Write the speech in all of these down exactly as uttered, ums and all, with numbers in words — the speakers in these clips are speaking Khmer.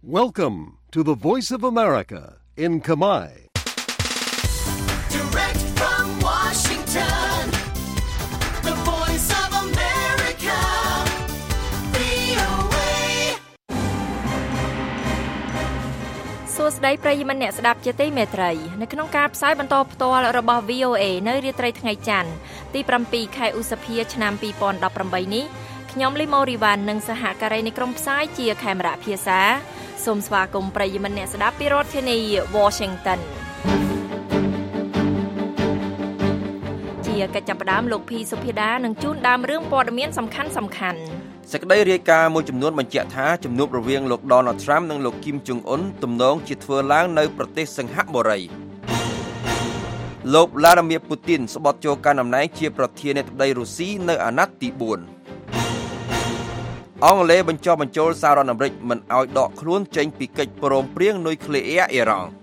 Welcome to the Voice of America in Khmer. Direct from Washington, the Voice of America, វី អូ เอ សួស្តីប្រិយមិត្តអ្នកស្ដាប់ជាទីមេត្រីនៅក្នុងការផ្សាយបន្តផ្ទាល់របស់ វី អូ เอ នៅរាត្រីថ្ងៃច័ន្ទទីប្រាំពីរខែឧសភាឆ្នាំពីរពាន់ដប់ប្រាំបីនេះខ្ញុំលីម៉ូរីវ៉ាន់និងសហការីនៃក្រុមផ្សាយជាខេមរៈភាសាសូមស្វាគមន៍ប្រិយមិត្តអ្នកស្ដាប់ពីរដ្ឋធានី Washington ជាកិច្ចចាប់ផ្ដើមលោកភីសុភាដានឹងជួនដើមរឿងព័ត៌មានសំខាន់សំខាន់សេចក្តីរាយការណ៍មួយចំនួនបញ្ជាក់ថាជំនួបរវាងលោក Donald Trump និងលោក Kim Jong Un ទំនងជាធ្វើឡើងនៅប្រទេសសិង្ហបុរីលោក Vladimir Putin ស្បត់ចូលកាន់តំណែងជាប្រធានាធិបតីរុស្ស៊ីនៅអាណត្តិទីបួនអង់គ្លេសបញ្ចុះបញ្ចូលសហរដ្ឋអាមេរិកមិនឲ្យដកខ្លួនចេញពីកិច្ចព្រមព្រៀងនុយក្លេអ៊ែរអ៊ីរ៉ង់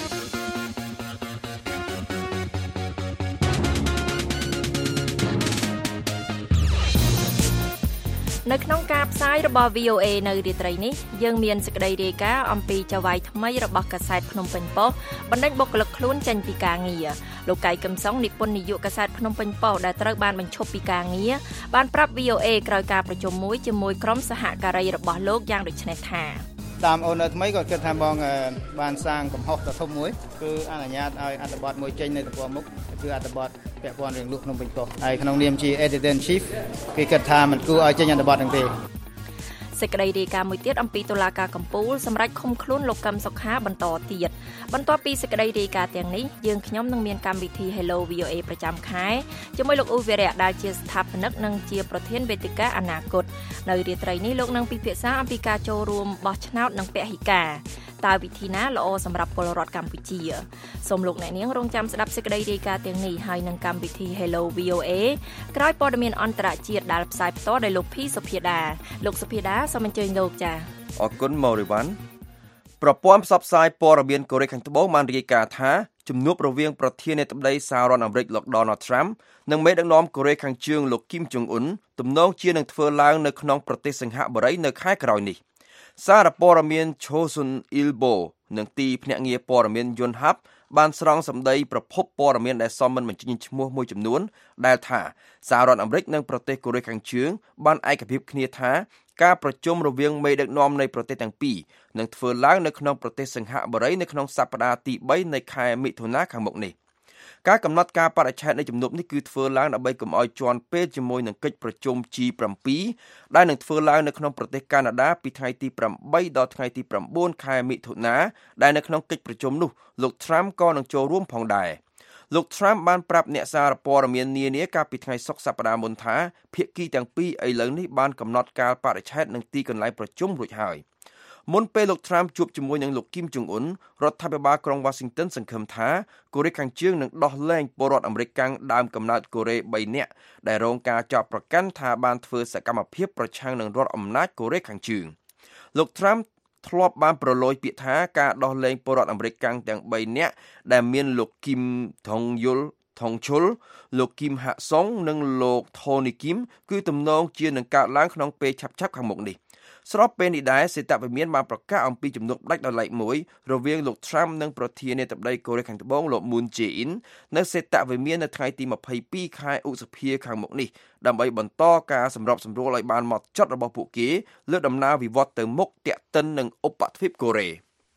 នៅក្នុងការផ្សាយរបស់ វី អូ เอ នៅរាត្រីនេះយើងមានសេចក្តីរាយការណ៍អំពីចៅហ្វាយថ្មីរបស់កាសែតភ្នំពេញប៉ុស្តិ៍បណ្ដេញបុគ្គលិកខ្លួនចេញពីការងារលោកកៃកឹមសុងនិពន្ធនាយកកាសែតភ្នំពេញប៉ុស្តិ៍ដែលត្រូវបានបញ្ឈប់ពីការងារបានប្រាប់ វី អូ เอ ក្រោយការប្រជុំមួយជាមួយក្រុមសហការីរបស់លោកយ៉ាងដូចនេះថាតាមអូនថ្មីក៏គិតថាបងបានសាងកំហុសដ៏ធំមួយគឺអនុញ្ញាតឲ្យអត្ថបទមួយចេញនៅទំព័រមុខគឺអត្ថបទពាក់ព័ន្ធរឿងលក់ភ្នំពេញប៉ុស្តិ៍ហើយក្នុងនាមជា Editor in Chief គេគិតថាមិនគួរឲ្យចេញអត្ថបទទាំងទេសេចក្តីរាយការណ៍មួយទៀតអំពីតុលាការកំពូលសម្រាប់ឃុំខ្លួនលោកកឹមសុខាបន្តទៀតបន្ទាប់ពីសេចក្តីរាយការណ៍ទាំងនេះយើងខ្ញុំនឹងមានកម្មវិធី Hello វី អូ เอ ប្រចាំខែជាមួយលោកអ៊ូវីរៈដែលជាស្ថាបនិកនិងជាប្រធានវេទិកាអនាគតនៅរាត្រីនេះលោកនឹងពិភាក្សាអំពីការចូលរួមបោះឆ្នោតនិងពហិការតើវិធីណាល្អសម្រាប់ពលរដ្ឋកម្ពុជាសូមលោកអ្នកនាងរងចាំស្ដាប់សេចក្តីរាយការណ៍ទាំងនេះហើយនឹងកម្មវិធី Hello វី អូ เอ ក្រោយព័ត៌មានអន្តរជាតិដែលផ្សាយផ្ទាល់ដោយលោកភីសុភាដាលោកសុភាដាសូមអញ្ជើញលោកចា៎អរគុណ Morivan ប្រព័ន្ធផ្សព្វផ្សាយព័ត៌មានកូរ៉េខាងត្បូងបានរាយការណ៍ថាជំនួបរវាងប្រធានាធិបតីសហរដ្ឋអាមេរិកលោក Donald Trump និងមេដឹកនាំកូរ៉េខាងជើងលោក Kim Jong Un ទំនងជានឹងធ្វើឡើងនៅក្នុងប្រទេសសិង្ហបុរីនៅខែក្រោយនេះសារព័ត៌មាន Chosun Ilbo និងទីភ្នាក់ងារព័ត៌មាន Yonhap បានស្រង់សម្ដីប្រភពព័ត៌មានដែលសមមិនបញ្ចេញឈ្មោះមួយចំនួនដែលថាសហរដ្ឋអាមេរិកនិងប្រទេសកូរ៉េខាងជើងបានឯកភាពគ្នាថាការប្រជុំរវាងមេដឹកនាំនៃប្រទេសទាំងពីរនឹងធ្វើឡើងនៅក្នុងប្រទេសសិង្ហបុរីនៅក្នុងសប្តាហ៍ទីបីនៃខែមិថុនាខាងមុខនេះការកំណត់ការបរិច្ឆេទនៃជំនួបនេះគឺធ្វើឡើងដើម្បីកុំឲ្យជាន់ពេលជាមួយនឹងកិច្ចប្រជុំ ជី សេវន ដែលនឹងធ្វើឡើងនៅក្នុងប្រទេសកាណាដាពីថ្ងៃទីប្រាំបីដល់ថ្ងៃទីប្រាំបួនខែមិថុនាដែលនៅក្នុងកិច្ចប្រជុំនោះលោក Trump ក៏នឹងចូលរួមផងដែរលោក Trump បានប្រាប់អ្នកសារព័ត៌មាននានាកាលពីថ្ងៃសុក្រសប្តាហ៍មុនថាភាគីទាំងពីរឥឡូវនេះបានកំណត់កាលបរិច្ឆេទនិងទីកន្លែងប្រជុំរួចហើយមុនពេលលោក Trump ជួបជាមួយនឹងលោក Kim Jong Un រដ្ឋាភិបាលក្រុង Washington សង្ឃឹមថាកូរ៉េខាងជើងនឹងដោះលែងពលរដ្ឋអាមេរិកកាំងដើមកំណើតកូរ៉េបីនាក់ដែលរងការចោទប្រកាន់ថាបានធ្វើសកម្មភាពប្រឆាំងនឹងរដ្ឋអំណាចកូរ៉េខាងជើងលោក Trump ធ្លាប់បានប្រឡូយពាក្យថាការដោះលែងពលរដ្ឋអាមេរិកកាំងទាំងបីនាក់ដែលមានលោក Kim Thong Yul Thong Chul លោក Kim Ha Song និងលោក Tony Kim គឺទំនងជានឹងកើតឡើងក្នុងពេលឆាប់ៗខាងមុខនេះស្របពេលនេះដែរសេតវិមានបានប្រកាសអំពីជំនួបដាច់ដោយឡែកមួយរវាងលោក Trump និងប្រធានាធិបតីកូរ៉េខាងត្បូងលោក Moon Jae-in នៅសេតវិមាននៅថ្ងៃទីម្ភៃពីរខែឧសភាខាងមុខនេះដើម្បីបន្តការសម្របសម្រួលឲ្យបានហ្មត់ចត់របស់ពួកគេលើដំណើរវិវត្តទៅមុខទាក់ទិននឹងឧបទ្វីបកូរ៉េ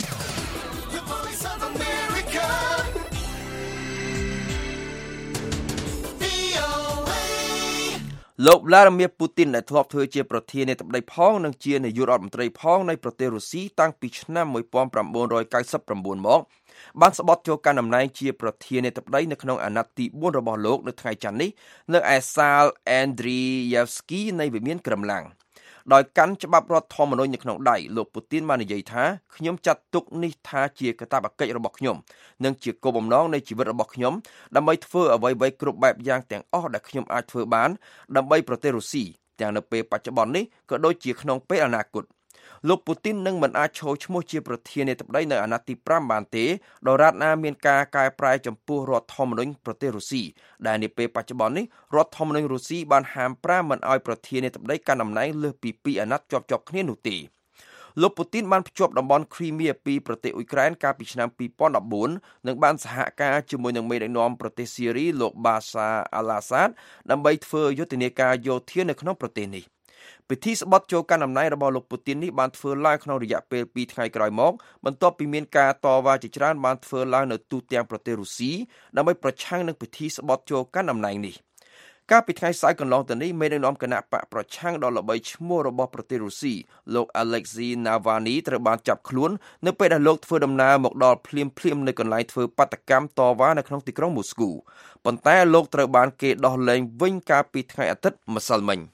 លោក Vladimir Putin ដែលធ្លាប់ធ្វើជាប្រធានាធិបតីផងនិងជានាយករដ្ឋមន្ត្រីផងនៃប្រទេសរុស្ស៊ីតាំងពីឆ្នាំmột nghìn chín trăm chín mươi chínមកបានស្បត់ចូលកាន់តំណែងជាប្រធានាធិបតីនៅក្នុងអាណត្តិទីបួនរបស់លោកនៅថ្ងៃច័ន្ទនេះនៅឯសាល Andriivsky នៃវិមានក្រឹមឡាំងដោយកាន់ច្បាប់រដ្ឋធម្មនុញ្ញនៅក្នុងដៃលោកពូទីនបាននិយាយថាខ្ញុំចាត់ទុកនេះថាជាកាតព្វកិច្ចរបស់ខ្ញុំនិងជាគោលបំណងនៃជីវិតរបស់ខ្ញុំដើម្បីធ្វើអ្វីៗគ្រប់បែបយ៉ាងទាំងអស់ដែលខ្ញុំអាចធ្វើបានដើម្បីប្រទេសរុស្ស៊ីទាំងនៅពេលបច្ចុប្បន្ននេះក៏ដូចជាក្នុងពេលអនាគតលោកពូទីននឹងមិនអាចឈរឈ្មោះជាប្រធានាធិបតីនៅអាណត្តិទីប្រាំបានទេដរាបណាមានការកែប្រែចំពោះរដ្ឋធម្មនុញ្ញប្រទេសរុស្ស៊ីដែលនាពេលបច្ចុប្បន្ននេះរដ្ឋធម្មនុញ្ញរុស្ស៊ីបានហាមប្រាមមិនឲ្យប្រធានាធិបតីកាន់តំណែងលើសពីពីរអាណត្តិជាប់ៗគ្នានោះទេលោកពូទីនបានភ្ជាប់តំបន់គ្រីមៀពីប្រទេសអ៊ុយក្រែនកាលពីឆ្នាំពីរពាន់ដប់បួននិងបានសហការជាមួយនឹងមេដឹកនាំប្រទេសស៊ីរីលោកបាសាអាឡាសាតដើម្បីធ្វើយុទ្ធនាការយោធានៅក្នុងប្រទេសនេះពិធីស្បត់ចូលកាន់តំណែងរបស់លោកពូទីននេះបានធ្វើឡើងក្នុងរយៈពេលពីរថ្ងៃក្រោយមកបន្ទាប់ពីមានការតវ៉ាជាច្រើនបានធ្វើឡើងនៅទូទាំងប្រទេសរុស្ស៊ីដើម្បីប្រឆាំងនឹងពិធីស្បត់ចូលកាន់តំណែងនេះកាលពីថ្ងៃសៅរ៍កន្លងទៅនេះមេដឹកនាំគណៈបកប្រឆាំងដ៏ល្បីឈ្មោះរបស់ប្រទេសរុស្ស៊ីលោក Alexei Navalny ត្រូវបានចាប់ខ្លួននៅពេលដែលលោកធ្វើដំណើរមកដល់ភ្លាមៗនៅកន្លែងធ្វើបាតកម្មតវ៉ានៅក្នុងទីក្រុងមូស្គូប៉ុន្តែលោកត្រូវបានគេដោះលែងវិញកាលពីថ្ងៃអាទិត្យម្សិលមិញ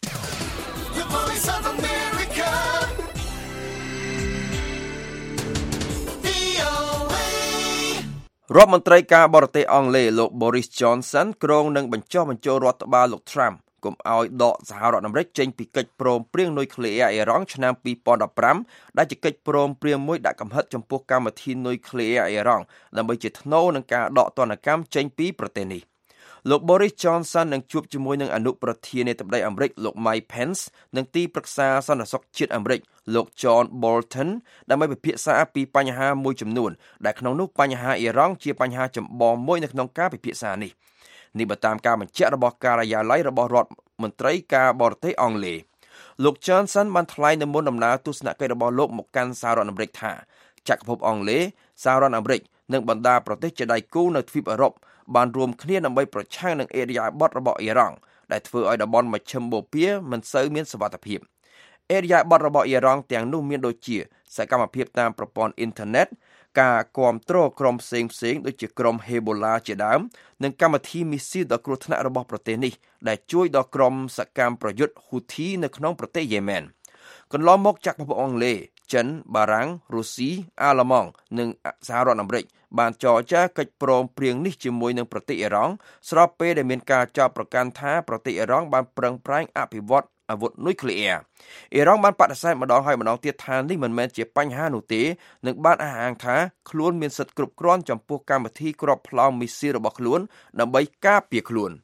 រដ្ឋមន្ត្រីការបរទេសអង់គ្លេសលោក Boris Johnson គ្រងនឹងបញ្ចុះបញ្ចូលរដ្ឋបាលលោក Trump កុំឲ្យដកសហរដ្ឋអាមេរិកចេញពីកិច្ចព្រមព្រៀងនុយក្លេអ៊ែរអ៊ីរ៉ង់ឆ្នាំពីរពាន់ដប់ប្រាំដែលជាកិច្ចព្រមព្រៀងមួយដាក់កំហិតចំពោះកម្មវិធីនុយក្លេអ៊ែរអ៊ីរ៉ង់ដើម្បីជាថ្នូរនឹងការដកទណ្ឌកម្មចេញពីប្រទេសនេះលោក Boris Johnson នឹងជួបជាមួយនឹងអនុប្រធានាធិបតីអាមេរិកលោក Mike Pence និងទីប្រឹក្សាសន្តិសុខជាតិអាមេរិកលោក John Bolton ដើម្បីពិភាក្សាពីបញ្ហាមួយចំនួនដែលក្នុងនោះបញ្ហាអ៊ីរ៉ង់ជាបញ្ហាចម្បងមួយនៅក្នុងការពិភាក្សានេះនេះបើតាមការបញ្ជាក់របស់ការិយាល័យរបស់រដ្ឋមន្ត្រីការបរទេសអង់គ្លេសលោក Johnson បានថ្លែងនៅមុនដំណើរទស្សនកិច្ចរបស់លោកមកកាន់សហរដ្ឋអាមេរិកថាចក្រភពអង់គ្លេសសហរដ្ឋអាមេរិកនិងបណ្ដាប្រទេសជាដៃគូនៅទ្វីបអឺរ៉ុបបានរួមគ្នាដើម្បីប្រឆាំងនឹងអេរយាប័តរបស់អ៊ីរ៉ង់ដែលធ្វើឲ្យតំបន់មជ្ឈិមបូព៌ាមិនសូវមានសុវត្ថិភាពអេរយាប័តរបស់អ៊ីរ៉ង់ទាំងនោះមានដូចជាសកម្មភាពតាមប្រព័ន្ធអ៊ីនធឺណិតការគ្រប់គ្រងក្រុមផ្សេងផ្សេងដូចជាក្រុម Hezbollah ជាដើមនិងកម្មវិធីមីស៊ីលដ៏គ្រោះថ្នាក់របស់ប្រទេសនេះដែលជួយដល់ក្រុមសកម្មប្រយុទ្ធ Houthi នៅក្នុងប្រទេសយេម៉ែនកន្លងមកចក្រភពអង់គ្លេសចិនបារាំងរុស្ស៊ីអាល្លឺម៉ង់និងសហរដ្ឋអាមេរិកបានចរចាកិច្ចព្រមព្រៀងនេះជាមួយនឹងប្រទេសអ៊ីរ៉ង់ស្របពេលដែលមានការចោទប្រកាន់ថាប្រទេសអ៊ីរ៉ង់បានប្រឹងប្រែងអភិវឌ្ឍអាវុធនុយក្លេអ៊ែរអ៊ីរ៉ង់បានបដិសេធម្ដងហើយម្ដងទៀតថានេះមិនមែនជាបញ្ហានោះទេនិងបានអះអាងថាខ្លួនមានសិទ្ធិគ្រប់គ្រាន់ចំពោះកម្មវិធីគ្រាប់ផ្លោមមីស៊ីលរបស់ខ្លួនដើម្បីការពារខ្លួន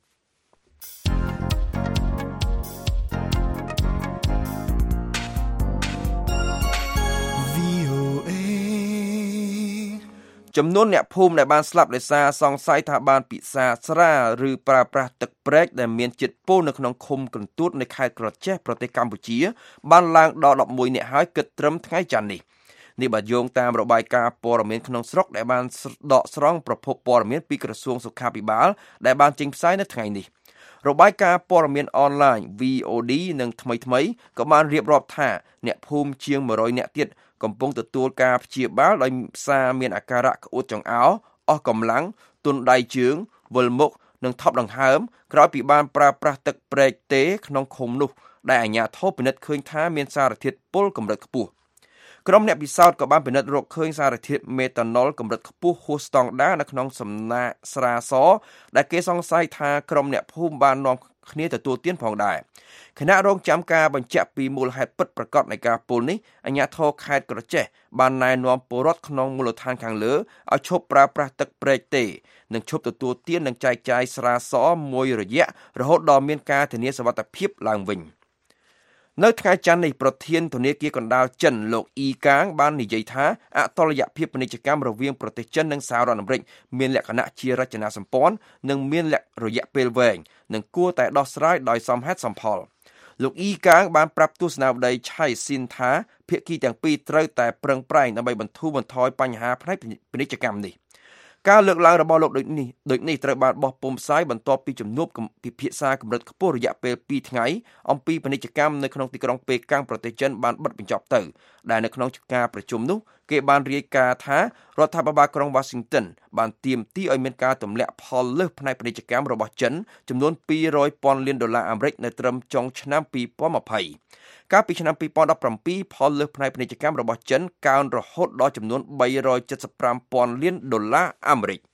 ចំនួនអ្នកភូមិដែលបានស្លាប់ដោយសារសង្ស័យថាបានពិសាស្រាឬប្រើប្រាស់ទឹកប្រេកដែលមានជាតិពុលនៅក្នុងឃុំកន្ទួតនៅខេត្តក្រចេះប្រទេសកម្ពុជាបានឡើងដល់ដប់មួយនាក់ហើយគិតត្រឹមថ្ងៃច័ន្ទនេះនេះបើយោងតាមរបាយការណ៍ព័ត៌មានក្នុងស្រុកដែលបានដកស្រង់ប្រភពព័ត៌មានពីក្រសួងសុខាភិបាលដែលបានចេញផ្សាយនៅថ្ងៃនេះរបាយការណ៍ព័ត៌មានអនឡាញ វី អូ ឌី និងថ្មីថ្មីក៏បានរៀបរាប់ថាអ្នកភូមិជាងមួយរយនាក់ទៀតកំពុងទទួលការព្យាបាលដោយសារមានអាការៈក្អួតចង្អោរអស់កម្លាំងទន់ដៃជើងវិលមុខនិងថប់ដង្ហើមក្រោយពីបានប្រើប្រាស់ទឹកប្រេកទេក្នុងឃុំនោះដែលអាជ្ញាធរពិនិត្យឃើញថាមានសារធាតុពុលកម្រិតខ្ពស់ក្រុមអ្នកពិសោធន៍ក៏បានពិនិត្យរកឃើញសារធាតុមេតាណុលកម្រិតខ្ពស់ហួសស្តង់ដារនៅក្នុងសំណាកស្រាសដែលគេសង្ស័យថាក្រុមអ្នកភូមិបាននាំគ្នាទទួលទានផងដែរគណៈរងចាំការបញ្ជាក់ពីមូលហេតុពិតប្រាកដនៃការពុលនេះអាជ្ញាធរខេត្តក្រចេះបានណែនាំពលរដ្ឋក្នុងមូលដ្ឋានខាងលើឲ្យឈប់ប្រើប្រាស់ទឹកប្រេកទេនិងឈប់ទទួលទាននិងចែកចាយស្រាសមួយរយៈរហូតដល់មានការធានាសុវត្ថិភាពឡើងវិញនៅថ្ងៃច័ន្ទនេះប្រធានធនាគារកណ្ដាលចិនលោកអ៊ីកាងបាននិយាយថាអតុល្យភាពពាណិជ្ជកម្មរវាងប្រទេសចិននិងសហរដ្ឋអាមេរិកមានលក្ខណៈជារចនាសម្ព័ន្ធនិងមានរយៈពេលវែងនិងគួរតែដោះស្រាយដោយសមហេតុសមផលលោកអ៊ីកាងបានប្រាប់ទស្សនាវដ្តីឆៃស៊ីនថាភាគីទាំងពីរត្រូវតែប្រឹងប្រែងដើម្បីបន្ធូរបន្ថយបញ្ហាផ្នែកពាណិជ្ជកម្មនេះការលើកឡើងរបស់លោកដូចនេះដូចនេះត្រូវបានបោះពុម្ពផ្សាយបន្ទាប់ពីជំនួបពិភាក្សាកម្រិតខ្ពស់រយៈពេលពីរថ្ងៃអំពីពាណិជ្ជកម្មនៅក្នុងទីក្រុងប៉េកាំងប្រទេសចិនបានបិទបញ្ចប់ទៅដែលនៅក្នុងការប្រជុំនោះគេបានរាយការណ៍ថារដ្ឋាភិបាលក្រុង Washington បានទាមទារឲ្យមានការទម្លាក់ផលលើសផ្នែកពាណិជ្ជកម្មរបស់ចិនចំនួនពីររយពាន់លានដុល្លារអាមេរិកនៅត្រឹមចុងឆ្នាំពីរពាន់ยี่สิบកាលពីឆ្នាំពីរពាន់ដប់ប្រាំពីរផលលើសផ្នែកពាណិជ្ជកម្មរបស់ចិនកើនរហូតដល់ចំនួនបីរយចិតសិបប្រាំពាន់លានដុល្លារអាមេរិក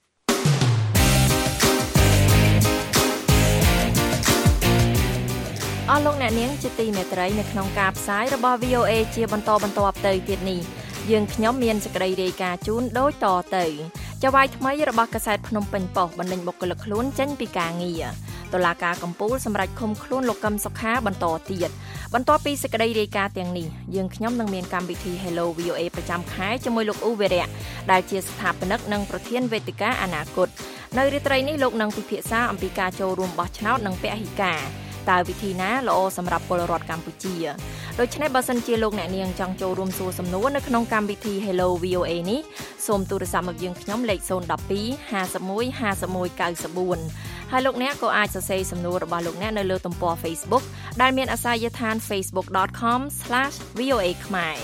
អស់លោកអ្នកនាងជាទីមេត្រីនៅក្នុងការផ្សាយរបស់ វី អូ អេ ជាបន្តបន្ទាប់ទៅទៀតនេះយើងខ្ញុំមានសេចក្តីរាយការណ៍ជូនដូចតទៅចៅហ្វាយថ្មីរបស់កាសែតភ្នំពេញប៉ុស្តិ៍បណ្ដេញបុគ្គលិកខ្លួនចេញពីការងារតតុលាការកំពូលសម្រាប់ឃុំខ្លួនលោកកឹមសុខាបន្តទៀតបន្ទាប់ពីសេចក្តីរាយការណ៍ទាំងនេះយើងខ្ញុំនឹងមានកម្មវិធី Hello វី អូ เอ ប្រចាំខែជាមួយលោកអ៊ូវេរៈដែលជាស្ថាបនិកនិងប្រធានវេទិកាអនាគតនៅរាត្រីនេះលោកនឹងពិភាក្សាអំពីការចូលរួមបោះឆ្នោតនិងពហិការតើវិធីណាល្អសម្រាប់ពលរដ្ឋកម្ពុជាដូច្នេះបើសិនជាលោកអ្នកនាងចង់ចូលរួមសួរសំណួរនៅក្នុងកម្មវិធី Hello វី អូ เอ នេះសូមទូរស័ព្ទមកយើងខ្ញុំលេខศูนย์ หนึ่ง สอง ห้า หนึ่ง ห้า หนึ่ง เก้า สี่ហើយលោកអ្នកក៏អាចសរសេរសំណួររបស់លោកអ្នកនៅលើទំព័រ Facebook ដែលមានអាសយដ្ឋាន facebook dot com slash v o a ខ្មែរ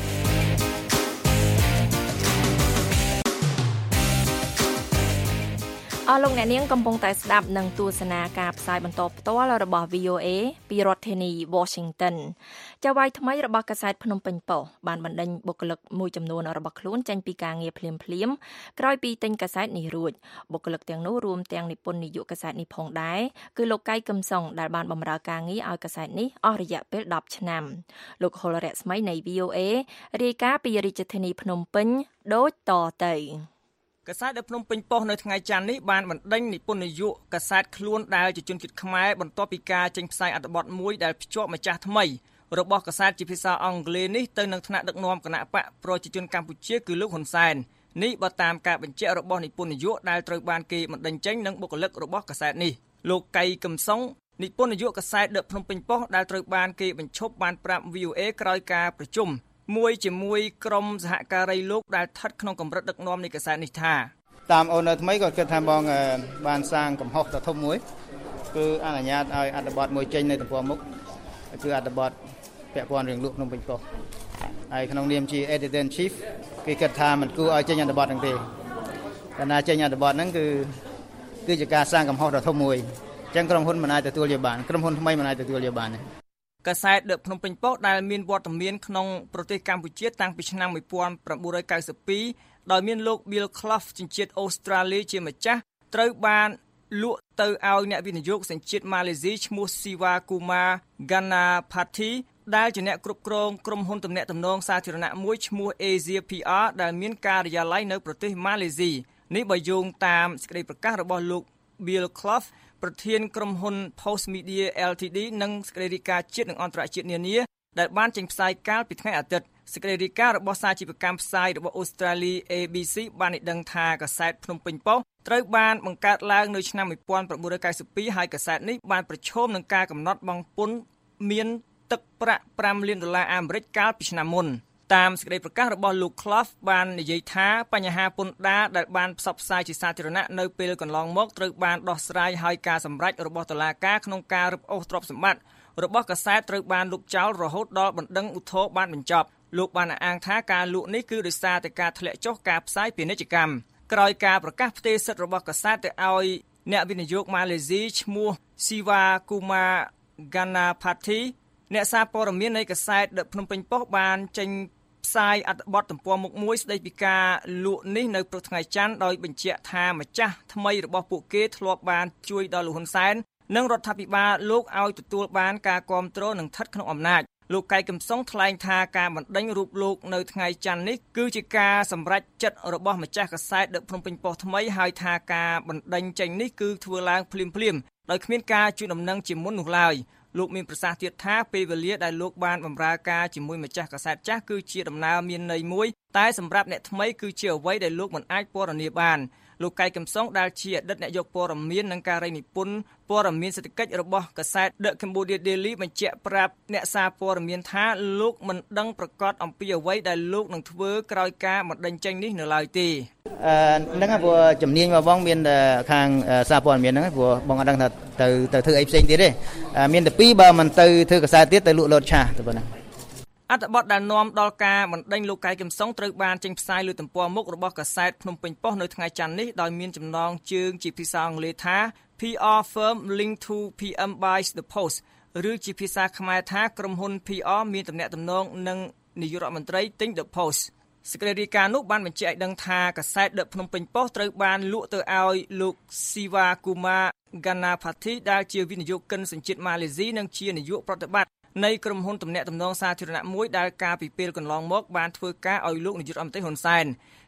អស់លោកអ្នកនាងកំពុងតែស្ដាប់និងទស្សនាការផ្សាយបន្តផ្ទាល់របស់ វី អូ เอ ពីរដ្ឋធានី Washington ចៅហ្វាយថ្មីរបស់កាសែតភ្នំពេញប៉ុស្តិ៍បានបណ្ដេញបុគ្គលិកមួយចំនួនរបស់ខ្លួនចេញពីការងារភ្លាមៗក្រោយពីទិញកាសែតនេះរួចបុគ្គលិកទាំងនោះរួមទាំងនិពន្ធនាយកកាសែតនេះផងដែរគឺលោកកៃកឹមសុងដែលបានបម្រើការងារឲ្យកាសែតនេះអស់រយៈពេលដប់ឆ្នាំលោកហុលរស្មីនៃ វី អូ เอ រាយការណ៍ពីរាជធានីភ្នំពេញដូចតទៅកាសែតនៅភ្នំពេញប៉ុស្តិ៍នៅថ្ងៃច័ន្ទនេះបានបណ្ដេញនិពន្ធនាយកកាសែតខ្លួនដែលជាជនជាតិខ្មែរបន្ទាប់ពីការចេញផ្សាយអត្ថបទមួយដែលភ្ជាប់ម្ចាស់ថ្មីរបស់កាសែតជាភាសាអង់គ្លេសនេះទៅនឹងថ្នាក់ដឹកនាំគណៈបកប្រជាជនកម្ពុជាគឺលោកហ៊ុនសែននេះបើតាមការបញ្ជាក់របស់និពន្ធនាយកដែលត្រូវបានគេបណ្ដេញចេញនឹងបុគ្គលិករបស់កាសែតនេះលោកកៃកឹមសុងនិពន្ធនាយកកាសែតដឹកភ្នំពេញប៉ុស្តិ៍ដែលត្រូវបានគេបញ្ឈប់បានប្រាប់ វី អូ เอ ក្រោយការប្រជុំមួយជាមួយក្រុមសហការីលោកដែលស្ថិតក្នុងកម្រិតដឹកនាំនៃកាសែតនេះថាតាមអូននៅថ្មីក៏គិតថាបងបានសាងកំហុសដ៏ធំមួយគឺអនុញ្ញាតឲ្យអត្ថបទមួយចេញនៅទំព័រមុខគឺអត្ថបទពាក់ព័ន្ធរឿងលក់ភ្នំពេញប៉ុស្តិ៍ហើយក្នុងនាមជា Editor in Chief គេគិតថាមិនគួរឲ្យចេញអត្ថបទហ្នឹងទេកាលណាចេញអត្ថបទហ្នឹងគឺគឺជាការសាងកំហុសដ៏ធំមួយអញ្ចឹងក្រុមហ៊ុនមិនអាចទទួលយកបានក្រុមហ៊ុនថ្មីមិនអាចទទួលយកបានទេកាសែតដឹកភ្នំពេញប៉ុស្តិ៍ដែលមានវត្តមានក្នុងប្រទេសកម្ពុជាតាំងពីឆ្នាំmột nghìn chín trăm chín mươi haiដោយមានលោក Bill Clough ជនជាតិអូស្ត្រាលីជាម្ចាស់ត្រូវបានលក់ទៅឲ្យអ្នកវិនិយោគសញ្ជាតិម៉ាឡេស៊ីឈ្មោះ Siva Kumar Ganapathy ដែលជាអ្នកគ្រប់គ្រងក្រុមហ៊ុនទំនាក់ទំនងសាធារណៈមួយឈ្មោះ Asia พี អារ ដែលមានការិយាល័យនៅប្រទេសម៉ាឡេស៊ីនេះបើយោងតាមសេចក្តីប្រកាសរបស់លោក Bill Clough ប្រធានក្រុមហ៊ុន Post Media แอล ที ดี និងសេចក្តីរាយការណ៍ជាតិនិងអន្តរជាតិនានាដែលបានចេញផ្សាយកាលពីថ្ងៃអាទិត្យសេចក្តីរាយការណ៍របស់សាជីវកម្មផ្សាយរបស់អូស្ត្រាលី เอ บี ซี បានឲ្យដឹងថាកាសែតភ្នំពេញប៉ុស្តិ៍ត្រូវបានបង្កើតឡើងនៅឆ្នាំmột nghìn chín trăm chín mươi haiហើយកាសែតនេះបានប្រឈមនឹងការកំណត់បង់ពន្ធមានទឹកប្រាក់fiveលានដុល្លារអាមេរិកកាលពីឆ្នាំមុនតាមសេចក្តីប្រកាសរបស់លោក Clough បាននិយាយថាបញ្ហាពន្ធដារដែលបានផ្សព្វផ្សាយជាសាធារណៈនៅពេលកន្លងមកត្រូវបានដោះស្រាយហើយការសម្រេចរបស់តុលាការក្នុងការរឹបអូសទ្រព្យសម្បត្តិរបស់កាសែតត្រូវបានលុបចោលរហូតដល់បណ្ដឹងឧទ្ធរណ៍បានបញ្ចប់លោកបានអះអាងថាការលក់នេះគឺដោយសារតែការធ្លាក់ចុះការផ្សាយពាណិជ្ជកម្មក្រោយការប្រកាសផ្ទេរសិទ្ធិរបស់កាសែតទៅឲ្យអ្នកវិនិយោគម៉ាឡេស៊ីឈ្មោះ Siva Kumar Ganapathy អ្នកសារព័ត៌មាននៃកាសែតដឹកភ្នំពេញប៉ុស្តិ៍បានចេញផ្សាយអត្ថបទទំព័រមុខមួយស្ដីពីការលក់នេះនៅព្រឹកថ្ងៃច័ន្ទដោយបញ្ជាក់ថាម្ចាស់ថ្មីរបស់ពួកគេធ្លាប់បានជួយដល់លោកហ៊ុនសែននិងរដ្ឋាភិបាលលោកឲ្យទទួលបានការគ្រប់គ្រងនិងស្ថិតក្នុងអំណាចលោកកៃកឹមសុងថ្លែងថាការបណ្ដេញរូបលោកនៅថ្ងៃច័ន្ទនេះគឺជាការសម្រេចចិត្តរបស់ម្ចាស់កាសែតដឹកភ្នំពេញប៉ុស្តិ៍ថ្មីហើយថាការបណ្ដេញចេញនេះគឺធ្វើឡើងភ្លាមៗដោយគ្មានការជួយដំណឹងជាមុននោះឡើយលោកមានប្រសាសន៍ទៀតថាពេលវេលាដែលលោកបានបម្រើការជាមួយម្ចាស់កាសែតចាស់គឺជាដំណើរមានន័យមួយតែសម្រាប់អ្នកថ្មីគឺជាអ្វីដែលលោកមិនអាចពណ៌នាបានលោកកៃកឹមសុងដែលជាអតីតនាយកព័ត៌មាននិងការិយានិពន្ធព័ត៌មានសេដ្ឋកិច្ចរបស់កាសែត The Cambodia Daily បញ្ជាក់ប្រាប់អ្នកសារព័ត៌មានថាលោកមិនដឹងប្រកាសអំពីអ្វីដែលលោកនឹងធ្វើក្រោយការបណ្ដេញចេញនេះនៅឡើយទេអឺហ្នឹងព្រោះជំនាញរបស់បងមានខាងសារព័ត៌មានហ្នឹងព្រោះបងអត់ដឹងថាទៅទៅធ្វើអីផ្សេងទៀតទេមានតែពីរបើមិនទៅធ្វើកាសែតទៀតទៅលក់លោតឆាទៅប៉ុណ្ណាអត្ថបទដែលនាំដល់ការបណ្ដេញលោកកៃកឹមសុងត្រូវបានចេញផ្សាយលើទំព័រមុខរបស់កាសែតភ្នំពេញប៉ុស្តិ៍នៅថ្ងៃច័ន្ទនេះដោយមានចំណងជើងជាភាសាអង់គ្លេសថា พี អារ firm linked to พี เอ็ม buys the post ឬជាភាសាខ្មែរថាក្រុមហ៊ុន พี អារ មានទំនាក់ទំនងនឹងនាយករដ្ឋមន្ត្រីទិញ the post សេចក្តីរាយការណ៍នោះបានបញ្ជាក់ឲ្យដឹងថាកាសែតដឹកភ្នំពេញប៉ុស្តិ៍ត្រូវបានលក់ទៅឲ្យលោក Siva Kumar Ganapathy ដែលជាវិនិយោគិនសញ្ជាតិម៉ាឡេស៊ីនិងជានាយកប្រតិបត្តិនៃក្រុមហ៊ុនទំនាក់ទំនងសាធារណៈមួយដែលកាលពីពេលកន្លងមកបានធ្វើការឲ្យលោកនាយករដ្ឋមន្ត្រីហ៊ុនសែន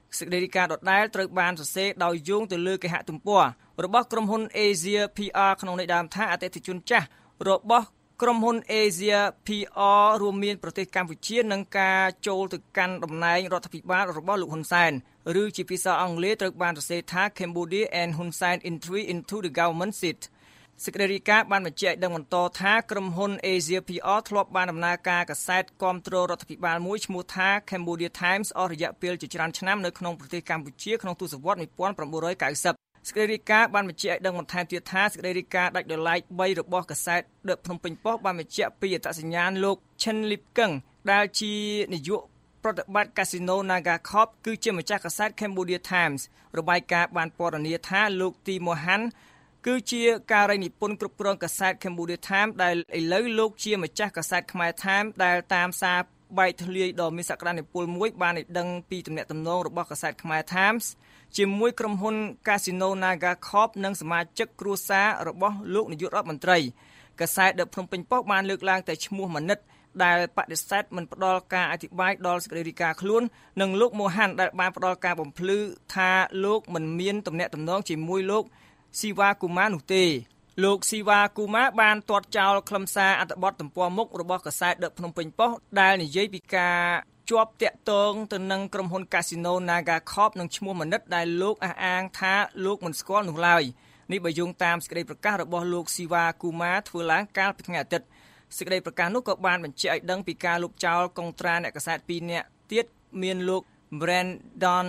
សេចក្តីរាយការណ៍ដដែលត្រូវបានសរសេរដោយយោងទៅលើគេហទំព័ររបស់ក្រុមហ៊ុន Asia พี អាร์ ក្នុងន័យដើមថាអតិថិជនចាស់របស់ក្រុមហ៊ុន Asia พี អាร์ រួមមានប្រទេសកម្ពុជានិងការចូលទៅកាន់តំណែងរដ្ឋាភិបាលរបស់លោកហ៊ុនសែនឬជាភាសាអង់គ្លេសត្រូវបានសរសេរថា Cambodia and Hun Sen entry into the government seat សេចក្តីរាយការណ៍បានបញ្ជាក់ឲ្យដឹងបន្តថាក្រុមហ៊ុន Asia พี អាร์ ធ្លាប់បានដំណើរការកាសែតគាំទ្ររដ្ឋាភិបាលមួយឈ្មោះថា Cambodia Times អស់រយៈពេលជាច្រើនឆ្នាំនៅក្នុងប្រទេសកម្ពុជាក្នុងទសវត្សរ៍nineteen ninetyសេចក្តីរាយការណ៍បានបញ្ជាក់ឲ្យដឹងបន្ថែមទៀតថាសេចក្តីរាយការណ៍ដាច់ដោយឡែកបីរបស់កាសែត The Phnom Penh Post បានបញ្ជាក់ពីអត្តសញ្ញាណលោក Chen Lip Keng ដែលជានាយកប្រតិបត្តិកាស៊ីណូ Naga Corp គឺជាម្ចាស់កាសែត Cambodia Times របាយការណ៍បានពណ៌នាថាលោក ទី Mohan គឺជាការិនីពន្ធគ្រប់គ្រងកាសែត Cambodia Times ដែលឥឡូវលោកជាម្ចាស់កាសែតខ្មែរ Times ដែលតាមសារបែកធ្លាយដ៏មានសក្តានុពលមួយបានឲ្យដឹងពីទំនាក់ទំនងរបស់កាសែតខ្មែរ Times ជាមួយក្រុមហ៊ុន Casino Naga Corp និងសមាជិកគ្រួសាររបស់លោកនាយករដ្ឋមន្ត្រីកាសែត The Phnom Penh Post បានលើកឡើងតែឈ្មោះមនិតដែលបដិសេធមិនផ្ដល់ការអធិប្បាយដល់សេចក្តីរាយការណ៍ខ្លួននិងលោកមូហាន់ដែលបានផ្ដល់ការបំភ្លឺថាលោកមិនមានទំនាក់ទំនងជាមួយលោកស៊ីវ៉ាគូម៉ានោះទេលោកស៊ីវ៉ាគូម៉ាបានទាត់ចោលខ្លឹមសារអត្ថបទទំព័រមុខរបស់កាសែត The Phnom Penh Post ដែលនិយាយពីការជាប់តាក់ទងទៅនឹងក្រុមហ៊ុន Casino Naga Corp និងឈ្មោះមនិតដែលលោកអះអាងថាលោកមិនស្គាល់នោះឡើយនេះបើយោងតាមសេចក្តីប្រកាសរបស់លោកស៊ីវ៉ាគូម៉ាធ្វើឡើងកាលពីថ្ងៃអាទិត្យសេចក្តីប្រកាសនោះក៏បានបញ្ជាក់ឲ្យដឹងពីការលុបចោលកុងត្រាអ្នកកាសែតពីរនាក់ទៀតមានលោក Brandon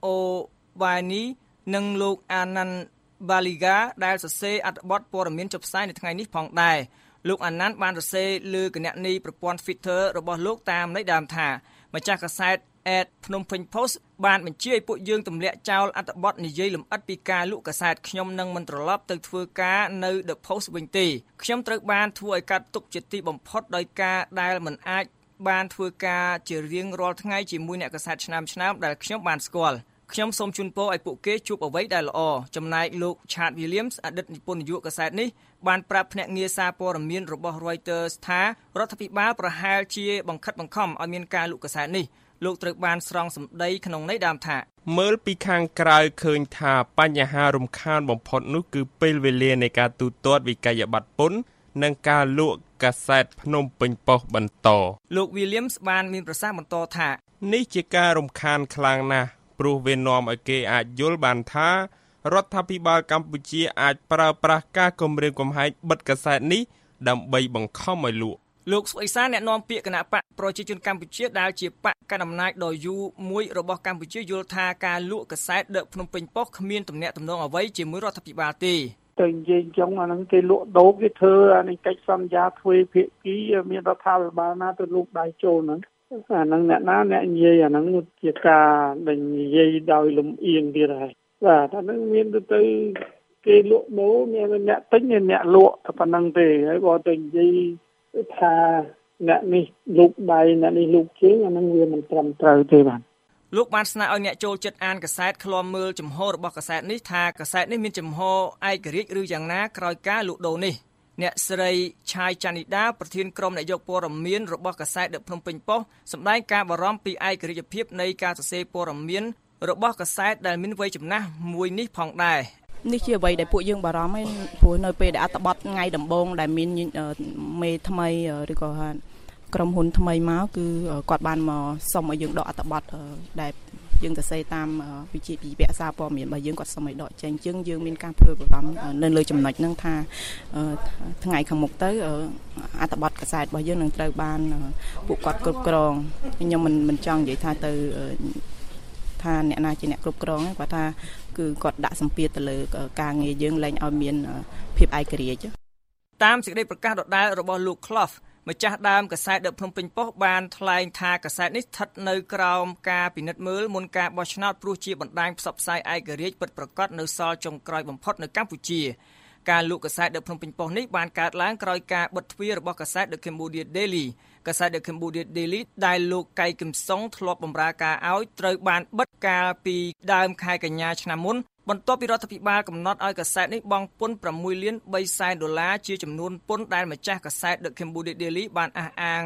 O'Bani និងលោក Anand Baliga ដែលសរសេរអត្ថបទព័ត៌មានចុះផ្សាយនៅថ្ងៃនេះផងដែរលោកអាណាន់បានសរសេរលើគណនីប្រព័ន្ធ Twitter របស់លោកតាមន័យដើមថាម្ចាស់កាសែត At Phnom Penh Post បានបញ្ជាឲ្យពួកយើងទម្លាក់ចោលអត្ថបទនិយាយលម្អិតពីការលក់កាសែតខ្ញុំនឹងមិនត្រឡប់ទៅធ្វើការនៅ The Post វិញទេខ្ញុំត្រូវបានធ្វើឲ្យកាត់ទុកជាទីបំផុតដោយការដែលមិនអាចបានធ្វើការជារៀងរាល់ថ្ងៃជាមួយអ្នកកាសែតឆ្នើមឆ្នើមដែលខ្ញុំបានស្គាល់ខ្ញុំសូមជូនពរឲ្យពួកគេជួបអ្វីដែលល្អចំណែកលោក Chad Williams អតីតនិពន្ធនាយកកាសែតនេះបានប្រាប់ភ្នាក់ងារសារព័ត៌មានរបស់ Reuters ថារដ្ឋាភិបាលប្រហែលជាបង្ខិតបង្ខំឲ្យមានការលក់កាសែតនេះលោកត្រូវបានស្រង់សម្ដីក្នុងន័យដើមថាមើលពីខាងក្រៅឃើញថាបញ្ហារំខានបំផុតនោះគឺពេលវេលានៃការទូទាត់វិក័យប័ត្រពន្ធនិងការលក់កាសែតភ្នំពេញប៉ុស្តិ៍បន្តលោក Williams បានមានប្រសាសន៍បន្តថានេះជាការរំខានខ្លាំងណាស់ព្រោះវានាំឲ្យគេអាចយល់បានថារដ្ឋាភិបាលកម្ពុជាអាចប្រើប្រាស់ការគំរាមកំហែងបិទកាសែតនេះដើម្បីបង្ខំឲ្យលក់លោកសុអេសានអ្នកនាំពាក្យគណៈបកប្រជាជនកម្ពុជាដែលជាបកកណ្ដាលអំណាចដ៏យូរមួយរបស់កម្ពុជាយល់ថាការលក់កាសែត The Phnom Penh Post គ្មានទំនាក់ទំនងអ្វីជាមួយរដ្ឋាភិបាលទេទៅនិយាយចឹងអាហ្នឹងគេលក់ដូរគេធ្វើអានេះកិច្ចសន្យាទ្វេភាគីមានរដ្ឋាភិបាលណាទៅលក់ដៃចូលហ្នឹងអាហ្នឹងអ្នកណាអ្នកនិយាយអាហ្នឹងជាការដែលនិយាយដោយលំអៀងទៀតហើយបាទអាហ្នឹងមានទៅទៅគេលក់ដូរមានអ្នកទិញអ្នកលក់តែប៉ុណ្្នឹងទេហើយបើទៅនិយាយថាអ្នកនេះលូកដៃអ្នកនេះលូកជើងអាហ្នឹងវាមិនត្រឹមត្រូវទេបាទលោកបានស្នើឲ្យអ្នកចូលចិត្តអានកាសែតឃ្លាំមើលចំហរបស់កាសែតនេះថាកាសែតនេះមានចំហឯករាជ្យឬយ៉ាងណាក្រោយការលក់ដូរនេះអ្នកស្រីឆាយចានីដាប្រធានក្រុមអ្នកយកព័ត៌មានរបស់កាសែត The Phnom Penh Post សម្ដែងការបារម្ភពីឯករាជ្យភាពនៃការសរសេរព័ត៌មានរបស់កាសែតដែលមានវ័យចំណាស់មួយនេះផងដែរនេះជាអ្វីដែលពួកយើងបារម្ភហ្នឹងព្រោះនៅពេលដែលអត្ថបទថ្ងៃដំបូងដែលមានមេថ្មីឬក៏ក្រុមហ៊ុនថ្មីមកគឺគាត់បានមកសុំឲ្យយើងដកអត្ថបទដែលយើងសរសេរតាមវិជាពិភាក្សាព័ត៌មានរបស់យើងគាត់សុំឲ្យដកចេញជាងយើងមានការព្រួយបារម្ភនៅលើចំណុចហ្នឹងថាថ្ងៃខាងមុខទៅអត្ថបទកាសែតរបស់យើងនឹងត្រូវបានពួកគាត់គ្រប់គ្រងខ្ញុំមិនមិនចង់និយាយថាទៅថាអ្នកណាជាអ្នកគ្រប់គ្រងគាត់ថាគឺគាត់ដាក់សម្ពាធទៅលើការងារយើងលែងឲ្យមានភាពឯករាជ្យតាមសេចក្តីប្រកាសដដែលរបស់លោក Clough ម្ចាស់ដើមកាសែត The Phnom Penh Post បានថ្លែងថាកាសែតនេះស្ថិតនៅក្រោមការពិនិត្យមើលមុនការបោះឆ្នោតព្រោះជាបណ្ដាញផ្សព្វផ្សាយឯករាជ្យពិតប្រាកដនៅសល់ចុងក្រោយបំផុតនៅកម្ពុជាការលក់កាសែត The Phnom Penh Post នេះបានកើតឡើងក្រោយការបិទទ្វាររបស់កាសែត The Cambodia Daily កាសែត The Cambodia Daily ដែលលោកកៃគឹមសុងធ្លាប់បម្រើការឲ្យត្រូវបានបិទកាលពីដើមខែកញ្ញាឆ្នាំមុនបន្ទាប់ពីរដ្ឋាភិបាលកំណត់ឲ្យកាសែតនេះបង់ពន្ធប្រាំមួយលានបីសែនដុល្លារជាចំនួនពន្ធដែលម្ចាស់កាសែត The Cambodia Daily បានអះអាង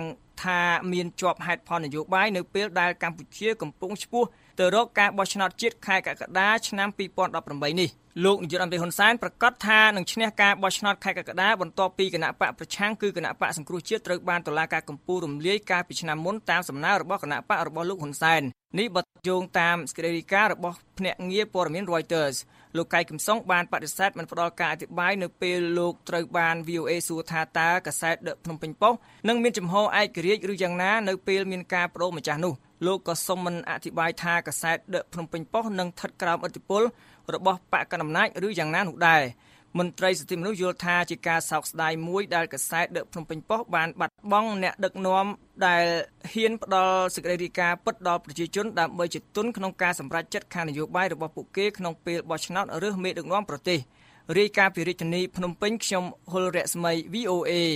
ថាមានជាប់ហេតុផលនយោបាយនៅពេលដែលកម្ពុជាកំពុងឈ្មោះទៅរកការបោះឆ្នោតជាតិខែកក្កដាឆ្នាំពីរពាន់ដប់ប្រាំបីនេះលោកនាយករដ្ឋមន្ត្រីហ៊ុនសែនប្រកាសថានឹងឈ្នះការបោះឆ្នោតខែកក្កដាបន្ទាប់ពីគណៈបកប្រឆាំងគឺគណៈបកសង្គ្រោះជាតិត្រូវបានតុលាការកំពូលរំលាយកាលពីឆ្នាំមុនតាមសំណើរបស់គណៈបករបស់លោកហ៊ុនសែននេះបទយោងតាមសេចក្តីរាយការណ៍របស់ភ្នាក់ងារព័ត៌មាន Reuters លោកកៃកំសុងបានបដិសេធមិនផ្ដល់ការអធិប្បាយនៅពេលលោកត្រូវបាន វី អូ អេ សួរថាតើកាសែត The Phnom Penh Post នឹងមានចំហឯករាជ្យឬយ៉ាងណានៅពេលមានការបដូរម្ចាស់នោះលោកក៏សូមមិនអធិប្បាយថាកាសែត The Phnom Penh Post នឹងស្ថិតក្រោមឥទ្ធិពលរបស់បកកណ្ដាលអំណាចឬយ៉ាងណានោះដែរមន្ត្រីសិទ្ធិមនុស្សយល់ថាជាការសោកស្ដាយមួយដែលកាសែត The Phnom Penh Post បានបាត់បង់អ្នកដឹកនាំដែលហ៊ានផ្ដល់សេចក្តីរាយការណ៍ពិតដល់ប្រជាជនដើម្បីជាទុនក្នុងការសម្រេចចិត្តខាងនយោបាយរបស់ពួកគេក្នុងពេលបោះឆ្នោតរើសមេដឹកនាំប្រទេសរាយការណ៍ពីរាជធានីភ្នំពេញខ្ញុំហុលរស្មី វី អូ អេ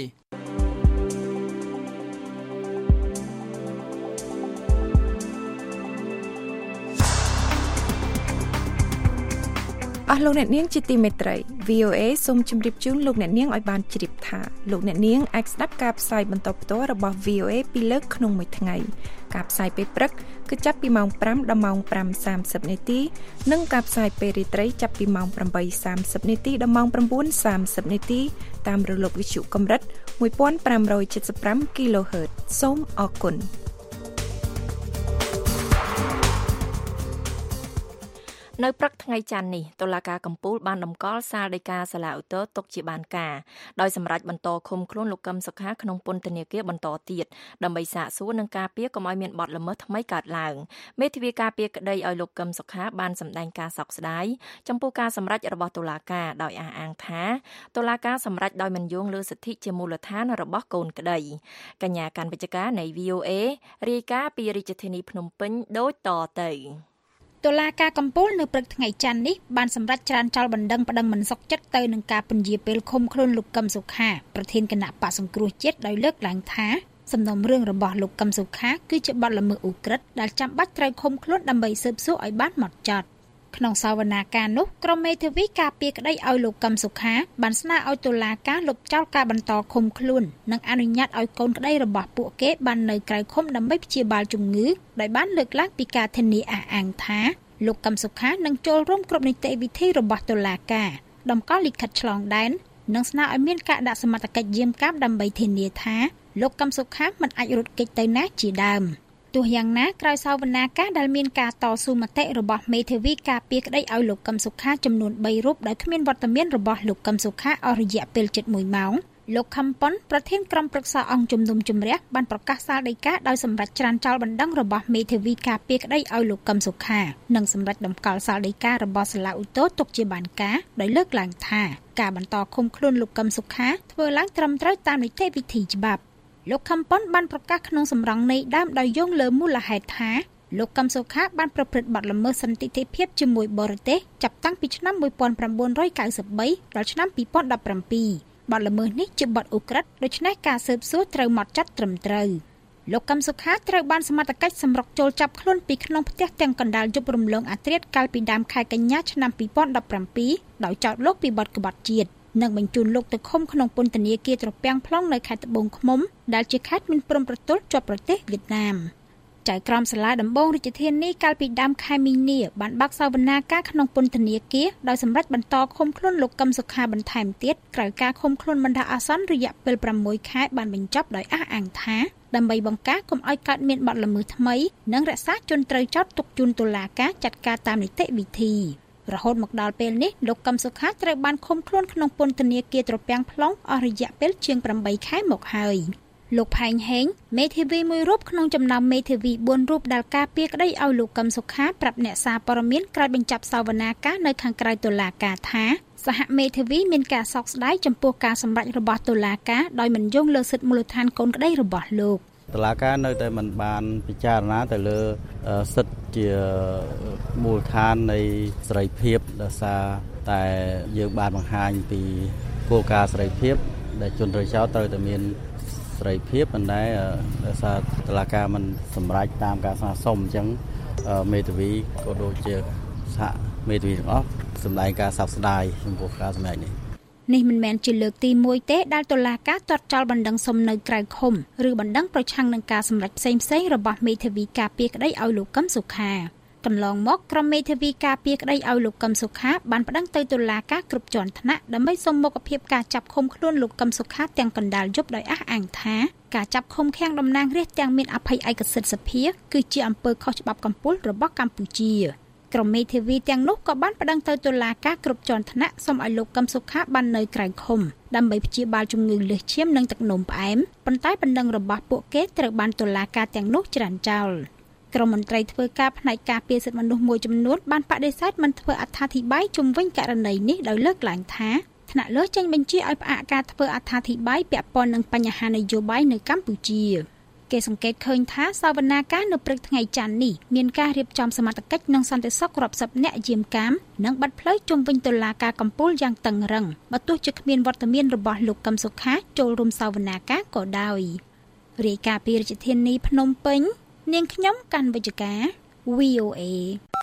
អស់លោកអ្នកនាងជាទីមេត្រី វី អូ អេ សូមជម្រាបជូនលោកអ្នកនាងឲ្យបានជ្រាបថាលោកអ្នកនាងអាចស្ដាប់ការផ្សាយបន្តផ្ទាល់របស់ វី អូ អេ ពីរលើកក្នុងមួយថ្ងៃការផ្សាយពេលព្រឹកគឺចាប់ពីម៉ោងប្រាំដល់ម៉ោងប្រាំសាមសិបនាទីនិងការផ្សាយពេលរាត្រីចាប់ពីម៉ោងប្រាំបីសាមសិបនាទីដល់ម៉ោងប្រាំបួនសាមសិបនាទីតាមរលកវិទ្យុកម្រិតមួយពាន់ប្រាំរយседប្រាំ គីឡូហឺត សូមអរគុណនៅព្រឹកថ្ងៃច័ន្ទនេះតុលាការកំពូលបានតម្កល់សាលដីកាសាលាឧទ្ធរទុកជាបានការដោយសម្រេចបន្តឃុំខ្លួនលោកកឹមសុខាក្នុងពន្ធនាគារបន្តទៀតដើម្បីសាកសួរនិងការពារកុំឲ្យមានបទល្មើសថ្មីកើតឡើងមេធាវីការពារក្តីឲ្យលោកកឹមសុខាបានសម្ដែងការសោកស្ដាយចំពោះការសម្រេចរបស់តុលាការដោយអះអាងថាតុលាការសម្រេចដោយមិនយោងលើសិទ្ធិជាមូលដ្ឋានរបស់កូនក្តីកញ្ញាកាន់វិជ្ជការនៃ វី អូ អេ រាយការណ៍ពីរាជធានីភ្នំពេញដូចតទៅតុលាការកំពូលនៅព្រឹកថ្ងៃច័ន្ទនេះបានសម្រេចច្រានចោលបណ្ដឹងប្តឹងមិនសុខចិត្តទៅនឹងការពន្យាពេលឃុំខ្លួនលោកកឹមសុខាប្រធានគណៈបក្សសង្គ្រោះជាតិដោយលើកឡើងថាសំណុំរឿងរបស់លោកកឹមសុខាគឺជាបទល្មើសឧក្រិដ្ឋដែលចាំបាច់ត្រូវឃុំខ្លួនដើម្បីស៊ើបសួរឲ្យបានហ្មត់ចត់ក្នុងសវនាការនោះក្រុមមេធាវីការពារក្តីឲ្យលោកកឹមសុខាបានស្នើឲ្យតុលាការលុបចោលការបន្តឃុំខ្លួននិងអនុញ្ញាតឲ្យកូនក្តីរបស់ពួកគេបាននៅក្រៅឃុំដើម្បីព្យាបាលជំងឺដោយបានលើកឡើងពីការធានាអះអាងថាលោកកឹមសុខានឹងចូលរួមគ្រប់នីតិវិធីរបស់តុលាការតម្កល់លិខិតឆ្លងដែននិងស្នើឲ្យមានការដាក់សមត្ថកិច្ចយាមកាមដើម្បីធានាថាលោកកឹមសុខាមិនអាចរត់គេចទៅណាជាដើមទោះយ៉ាងណាក្រោយសវនាការដែលមានការតស៊ូមតិរបស់មេធាវីការពារក្តីឲ្យលោកកឹមសុខាចំនួនបីរូបដោយគ្មានវត្តមានរបស់លោកកឹមសុខាអស់រយៈពេលជិតមួយម៉ោងលោកខំប៉ុនប្រធានក្រុមប្រឹក្សាអង្គជំនុំជម្រះបានប្រកាសសាលដីកាដោយសម្រេចច្រានចោលបណ្ដឹងរបស់មេធាវីការពារក្តីឲ្យលោកកឹមសុខានិងសម្រេចតម្កល់សាលដីការបស់សាលាឧទ្ធរទុកជាបានការដោយលើកឡើងថាការបន្តឃុំខ្លួនលោកកឹមសុខាធ្វើឡើងត្រឹមត្រូវតាមនីតិវិធីច្បាប់លោកខំប៉ុនបានប្រកាសក្នុងសម្រងនៃដើមដោយយោងលើមូលហេតុថាលោកកឹមសុខាបានប្រព្រឹត្តបទល្មើសសន្តិភាពជាមួយបរទេសចាប់តាំងពីឆ្នាំmột nghìn chín trăm chín mươi baដល់ឆ្នាំពីរពាន់ដប់ប្រាំពីរបទល្មើសនេះជាបទឧក្រិដ្ឋដូច្នេះការស៊ើបសួរត្រូវហ្មត់ចត់ត្រឹមត្រូវលោកកឹមសុខាត្រូវបានសមត្ថកិច្ចសម្រុកចូលចាប់ខ្លួនពីក្នុងផ្ទះទាំងកណ្ដាលយប់រំលងអាធ្រាត្រកាលពីដើមខែកញ្ញាឆ្នាំពីរពាន់ដប់ប្រាំពីរដោយចោទលោកពីបទក្បត់ជាតិនិងបញ្ជូនលោកទៅឃុំក្នុងពន្ធនាគារត្រពាំង plong នៅខេត្តត្បូងឃ្មុំដែលជាខេត្តមានព្រំប្រទល់ជាប់ប្រទេសវៀតណាមចៅក្រមសាលាដំបងរាជធានីកាលពីដើមខែមីនាបានបើកសវនាការក្នុងពន្ធនាគារដោយសម្រេចបន្តឃុំខ្លួនលោកកឹមសុខាបន្ថែមទៀតក្រោយការឃុំខ្លួនបណ្ដោះអាសន្នរយៈពេលប្រាំមួយខែបានបញ្ចប់ដោយអះអាងថាដើម្បីបង្ការកុំឲ្យកើតមានបទល្មើសថ្មីនិងរក្សាជនត្រូវចោទទុកជូនតុលាការចាត់ការតាមនីតិវិធីរហូតមកដល់ពេលនេះលោកកឹមសុខាត្រូវបានឃុំខ្លួនក្នុងពន្ធនាគារត្រពាំង plong អស់រយៈពេលជាងប្រាំបីខែមកហើយលោកផែងហេងមេធាវីមួយរូបក្នុងចំណោមមេធាវីបួនរូបដែលការពារក្តីឲ្យលោកកឹមសុខាប្រាប់អ្នកសារព័ត៌មានក្រោយបញ្ចប់សវនាការនៅខាងក្រៅតុលាការថាសហមេធាវីមានការសោកស្ដាយចំពោះការសម្រេចរបស់តុលាការដោយមិនយោងលើសិទ្ធិមូលដ្ឋានកូនក្តីរបស់លោកតុលាការនៅតែមិនបានពិចារណាទៅលើសិទ្ធិជាមូលដ្ឋាននៃសេរីភាពដោយសារតែយើងបានបង្ហាញពីគោលការណ៍សេរីភាពដែលជនត្រូវចោទត្រូវតែមានសេរីភាពប៉ុន្តែដោយសារតុលាការមិនសម្រេចតាមការស្នើសុំអញ្ចឹងមេធាវីក៏ដូចជាសហមេធាវីទាំងអស់សម្ដែងការសោកស្ដាយចំពោះការសម្រេចនេះនេះមិនមែនជាលើកទីមួយទេដែលតុលាការទាត់ចោលបណ្ដឹងសុំនៅក្រៅឃុំឬបណ្ដឹងប្រឆាំងនឹងការសម្រេចផ្សេងៗរបស់មេធាវីការពារក្តីឲ្យលោកកឹមសុខាកន្លងមកក្រុមមេធាវីការពារក្តីឲ្យលោកកឹមសុខាបានប្តឹងទៅតុលាការគ្រប់ជាន់ថ្នាក់ដើម្បីសុំមុខភាពការចាប់ឃុំខ្លួនលោកកឹមសុខាទាំងកណ្ដាលយប់ដោយអះអាងថាការចាប់ឃុំឃាំងតំណាងរាស្ត្រទាំងមានអភ័យឯកសិទ្ធិសភាគឺជាអំពើខុសច្បាប់កម្ពុជារបស់កម្ពុជាក្រុមមេធាវីទាំងនោះក៏បានប្តឹងទៅតុលាការគ្រប់ជាន់ថ្នាក់សូមឲ្យលោកកឹមសុខាបាននៅក្រៅឃុំដើម្បីព្យាបាលជំងឺលើសឈាមនិងទឹកនោមផ្អែមប៉ុន្តែបណ្ដឹងរបស់ពួកគេត្រូវបានតុលាការទាំងនោះច្រានចោលក្រមមន្ត្រីធ្វើការផ្នែកការពារសិទ្ធិមនុស្សមួយចំនួនបានបដិសេធមិនធ្វើអត្ថាធិប្បាយជុំវិញករណីនេះដោយលើកឡើងថាថ្នាក់លើចេញបញ្ជាឲ្យផ្អាកការធ្វើអត្ថាធិប្បាយពាក់ព័ន្ធនឹងបញ្ហានយោបាយនៅកម្ពុជាគេសង្កេតឃើញថាសវនាការនៅព្រឹកថ្ងៃច័ន្ទនេះមានការរៀបចំសមត្ថកិច្ចនិងសន្តិសុខរាប់សិបនាក់យាមកាមនិងបាត់ផ្លូវជុំវិញតុលាការកំពូលយ៉ាងតឹងរ៉ឹងបើទោះជាគ្មានវត្តមានរបស់លោកកឹមសុខាចូលរួមសវនាការក៏ដោយរាយការណ៍ពីរាជធានីភ្នំពេញនាងខ្ញុំកាន់វិជ្ជការ វី អូ អេ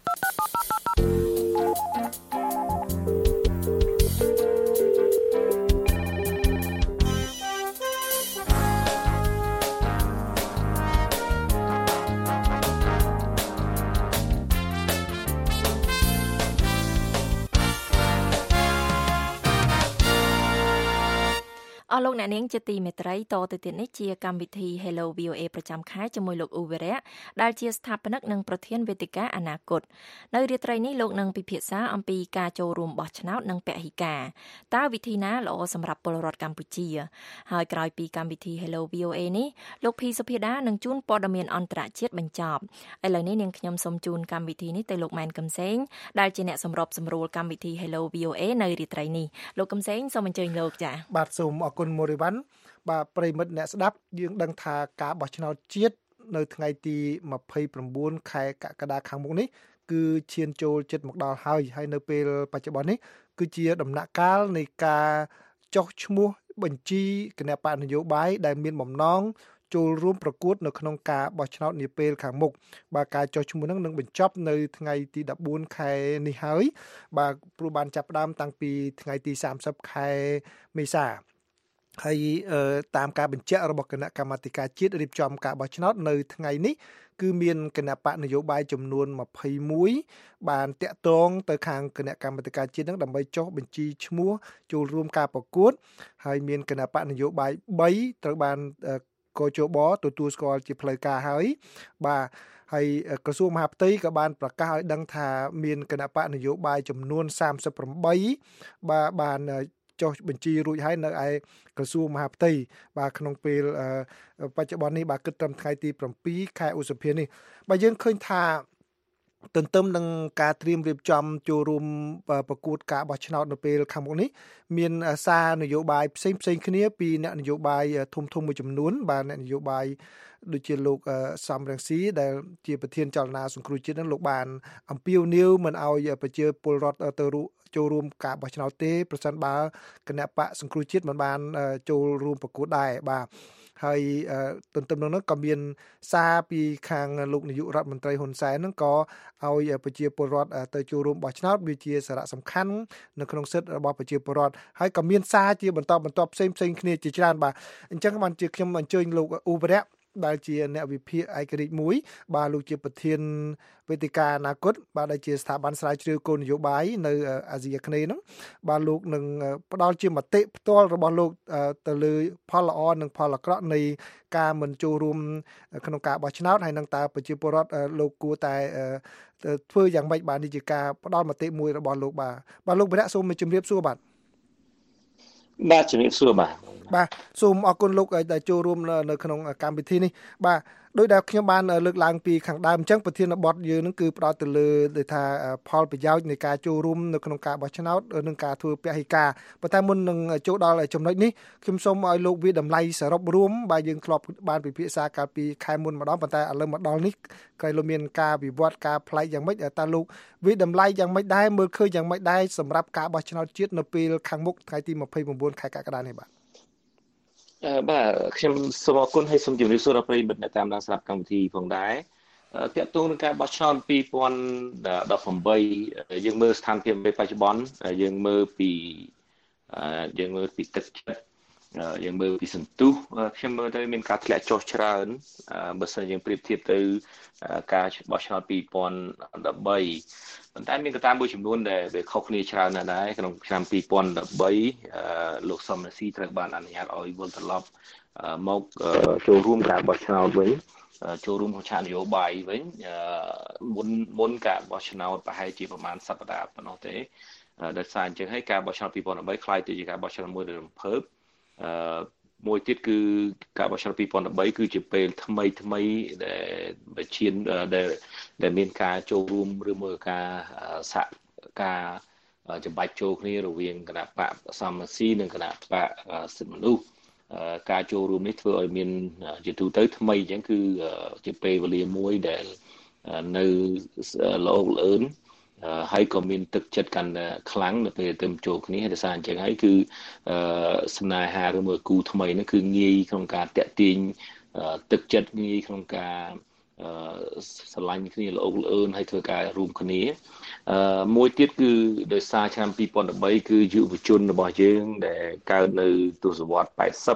អស់លោកអ្នកនាងជាទីមេត្រីតទៅទៀតនេះជាកម្មវិធី Hello វី អូ អេ ប្រចាំខែជាមួយលោកអ៊ូវេរ៉ាដែលជាស្ថាបនិកនិងប្រធានវេទិកាអនាគតនៅរាត្រីនេះលោកនឹងពិភាក្សាអំពីការចូលរួមបោះឆ្នោតនិងពហិការតើវិធីណាល្អសម្រាប់ពលរដ្ឋកម្ពុជាហើយក្រោយពីកម្មវិធី Hello វី អូ អេ នេះលោកភីសុភាដានឹងជូនព័ត៌មានអន្តរជាតិបញ្ចប់ឥឡូវនេះនាងខ្ញុំសូមជូនកម្មវិធីនេះទៅលោកម៉ែនកឹមសេងដែលជាអ្នកសម្របសម្រួលកម្មវិធី Hello វី អូ អេ នៅរាត្រីនេះលោកកឹមសេងសូមអញ្ជើញលោកចា៎បាទសូមអរគុណមូរីវ៉ាន់បាទប្រិមិត្តអ្នកស្ដាប់យើងដឹងថាការបោះឆ្នោតជាតិនៅថ្ងៃទីម្ភៃប្រាំបួនខែកក្កដាខាងមុខនេះគឺឈានចូលជិតមកដល់ហើយហើយនៅពេលបច្ចុប្បន្ននេះគឺជាដំណាក់កាលនៃការចុះឈ្មោះបញ្ជីគណៈបកនយោបាយដែលមានបំណងចូលរួមប្រកួតនៅក្នុងការបោះឆ្នោតនាពេលខាងមុខបាទការចុះឈ្មោះហ្នឹងនឹងបញ្ចប់នៅថ្ងៃទីដប់បួនខែនេះហើយបាទព្រោះបានចាប់ផ្ដើមតាំងពីថ្ងៃទីសាមសិបខែមេសាហើយតាមការបញ្ជាក់របស់គណៈកម្មាធិការជាតិរៀបចំការបោះឆ្នោតនៅថ្ងៃនេះគឺមានគណៈបកនយោបាយចំនួនម្ភៃមួយបានតាក់ទងទៅខាងគណៈកម្មាធិការជាតិនឹងដើម្បីចុះបញ្ជីឈ្មោះចូលរួមការប្រកួតហើយមានគណៈបកនយោបាយបីត្រូវបានកោជបទទួលស្គាល់ជាផ្លូវការហើយបាទហើយក្រសួងមហាផ្ទៃក៏បានប្រកាសឲ្យដឹងថាមានគណៈបកនយោបាយចំនួនសាមសិបប្រាំបីបាទបានចុះបញ្ជីរួចហើយនៅឯក្រសួងមហាផ្ទៃបាទក្នុងពេលបច្ចុប្បន្ននេះបាទគិតត្រឹមថ្ងៃទីប្រាំពីរខែឧសភានេះបាទយើងឃើញថាទន្ទឹមនឹងការត្រៀមរៀបចំចូលរួមប្រកួតការបោះឆ្នោតនៅពេលខាងមុខនេះមានសារនយោបាយផ្សេងផ្សេងគ្នាពីអ្នកនយោបាយធំធំមួយចំនួនបាទអ្នកនយោបាយដូចជាលោកសំរងស៊ីដែលជាប្រធានចលនាសង្គ្រោះជាតិនឹងលោកបានអំពាវនាវមិនឲ្យប្រជាពលរដ្ឋទៅចូលរួមការបោះឆ្នោតទេប្រសិនបើគណៈបកសង្គ្រោះជាតិមិនបានចូលរួមប្រកួតដែរបាទហើយទន្ទឹមនឹងនោះក៏មានសារពីខាងលោកនាយករដ្ឋមន្ត្រីហ៊ុនសែនហ្នឹងក៏ឲ្យប្រជាពលរដ្ឋទៅចូលរួមបោះឆ្នោតវាជាសារៈសំខាន់នៅក្នុងសិទ្ធិរបស់ប្រជាពលរដ្ឋហើយក៏មានសារជាបន្តបន្ទាប់ផ្សេងផ្សេងគ្នាជាច្រើនបាទអញ្ចឹងបានជាខ្ញុំអញ្ជើញលោកអ៊ូវរៈដែលជាអ្នកវិភាគឯករាជ្យមួយបាទលោកជាប្រធានវេទិកាអនាគតបាទដែលជាស្ថាប័នស្រាវជ្រាវគោលនយោបាយនៅអាស៊ីអាគ្នេយ៍ហ្នឹងបាទលោកនឹងផ្ដល់ជាមតិផ្ទាល់របស់លោកទៅលើផលល្អនិងផលអាក្រក់នៃការមិនចូលរួមក្នុងការបោះឆ្នោតហើយនឹងតើប្រជាពលរដ្ឋលោកគួរតែធ្វើយ៉ាងម៉េចបាទនេះជាការផ្ដល់មតិមួយរបស់លោកបាទបាទលោកវរៈសូមជម្រាបសួរបាទបាទជំរាបសួរបាទបាទសូមអរគុណលោកដែលចូលរួមនៅក្នុងកម្មវិធីនេះបាទដោយដែលខ្ញុំបានលើកឡើងពីខាងដើមអញ្ចឹងប្រធានបទយើងនឹងគឺផ្ដោតទៅលើដូចថាផលប្រយោជន៍នៃការចូលរួមនៅក្នុងការបោះឆ្នោតនិងការធ្វើពហិការប៉ុន្តែមុននឹងចូលដល់ចំណុចនេះខ្ញុំសូមឲ្យលោកវាតម្លៃសរុបរួមបាទយើងធ្លាប់បានពិភាក្សាកាលពីខែមុនម្ដងប៉ុន្តែឥឡូវមកដល់នេះក្រោយលោកមានការវិវត្តការផ្លែកយ៉ាងម៉េចតើលោកវាតម្លៃយ៉ាងម៉េចដែរមើលឃើញយ៉ាងម៉េចដែរសម្រាប់ការបោះឆ្នោតជាតិនៅពេលខាងមុខថ្ងៃទីម្ភៃប្រាំបួនខែកក្កដានេះបាទអឺបាទខ្ញុំសូមអរគុណហើយសូមជម្រាបសួរដល់ប្រិយមិត្តអ្នកតាមដានស្ដាប់កម្មវិធីផងដែរទាក់ទងនឹងការបោះឆ្នោតពីរពាន់ដប់ប្រាំបីយើងមើលស្ថានភាពនៅបច្ចុប្បន្នយើងមើលពីយើងមើលពីទឹកចិត្តយើងមើលពីសន្ទុះខ្ញុំមើលទៅមានការធ្លាក់ចុះច្រើនបើសិនយើងប្រៀបធៀបទៅការបោះឆ្នោតពីរពាន់ដប់បី ប៉ុន្តែមានកត្តាមួយចំនួនដែលវាខុសគ្នាច្រើនណាស់ដែរក្នុងឆ្នាំពីរពាន់ដប់បីលោកសំរងស៊ីត្រូវបានអនុញ្ញាតឲ្យវិលត្រឡប់មកចូលរួមការបោះឆ្នោតវិញចូលរួមក្នុងឆាកនយោបាយវិញមុនមុនការបោះឆ្នោតប្រហែលជាប្រហែលសប្តាហ៍ប៉ុណ្ណោះទេដោយសារអញ្ចឹងហើយការបោះឆ្នោតពីរពាន់ដប់បីខ្លាយទៅជាការបោះឆ្នោតមួយដ៏រំភើបមួយទៀតគឺការបោះឆ្នោតពីរពាន់ដប់បីគឺជាពេលថ្មីថ្មីដែលឈានដែលដែលមានការចូលរួមឬមួយការសហការចម្បាច់ចូលគ្នារវាងគណៈបកសំរងស៊ីនិងគណៈបកសិទ្ធិមនុស្សការចូលរួមនេះធ្វើឲ្យមានជាទូទៅថ្មីអញ្ចឹងគឺជាពេលវេលាមួយដែលនៅល្អលឿនហើយក៏មានទឹកចិត្តកាន់តែខ្លាំងនៅពេលទៅចូលគ្នាដោយសារអញ្ចឹងហើយគឺស្នេហាឬមួយគូថ្មីនោះគឺងាយក្នុងការតាក់ទាញទឹកចិត្តងាយក្នុងការស្រឡាញ់គ្នាល្អលឿនហើយធ្វើការរួមគ្នាមួយទៀតគឺដោយសារឆ្នាំពីរពាន់ដប់បីគឺយុវជនរបស់យើងដែលកើតនៅទសវត្សរ៍ eighty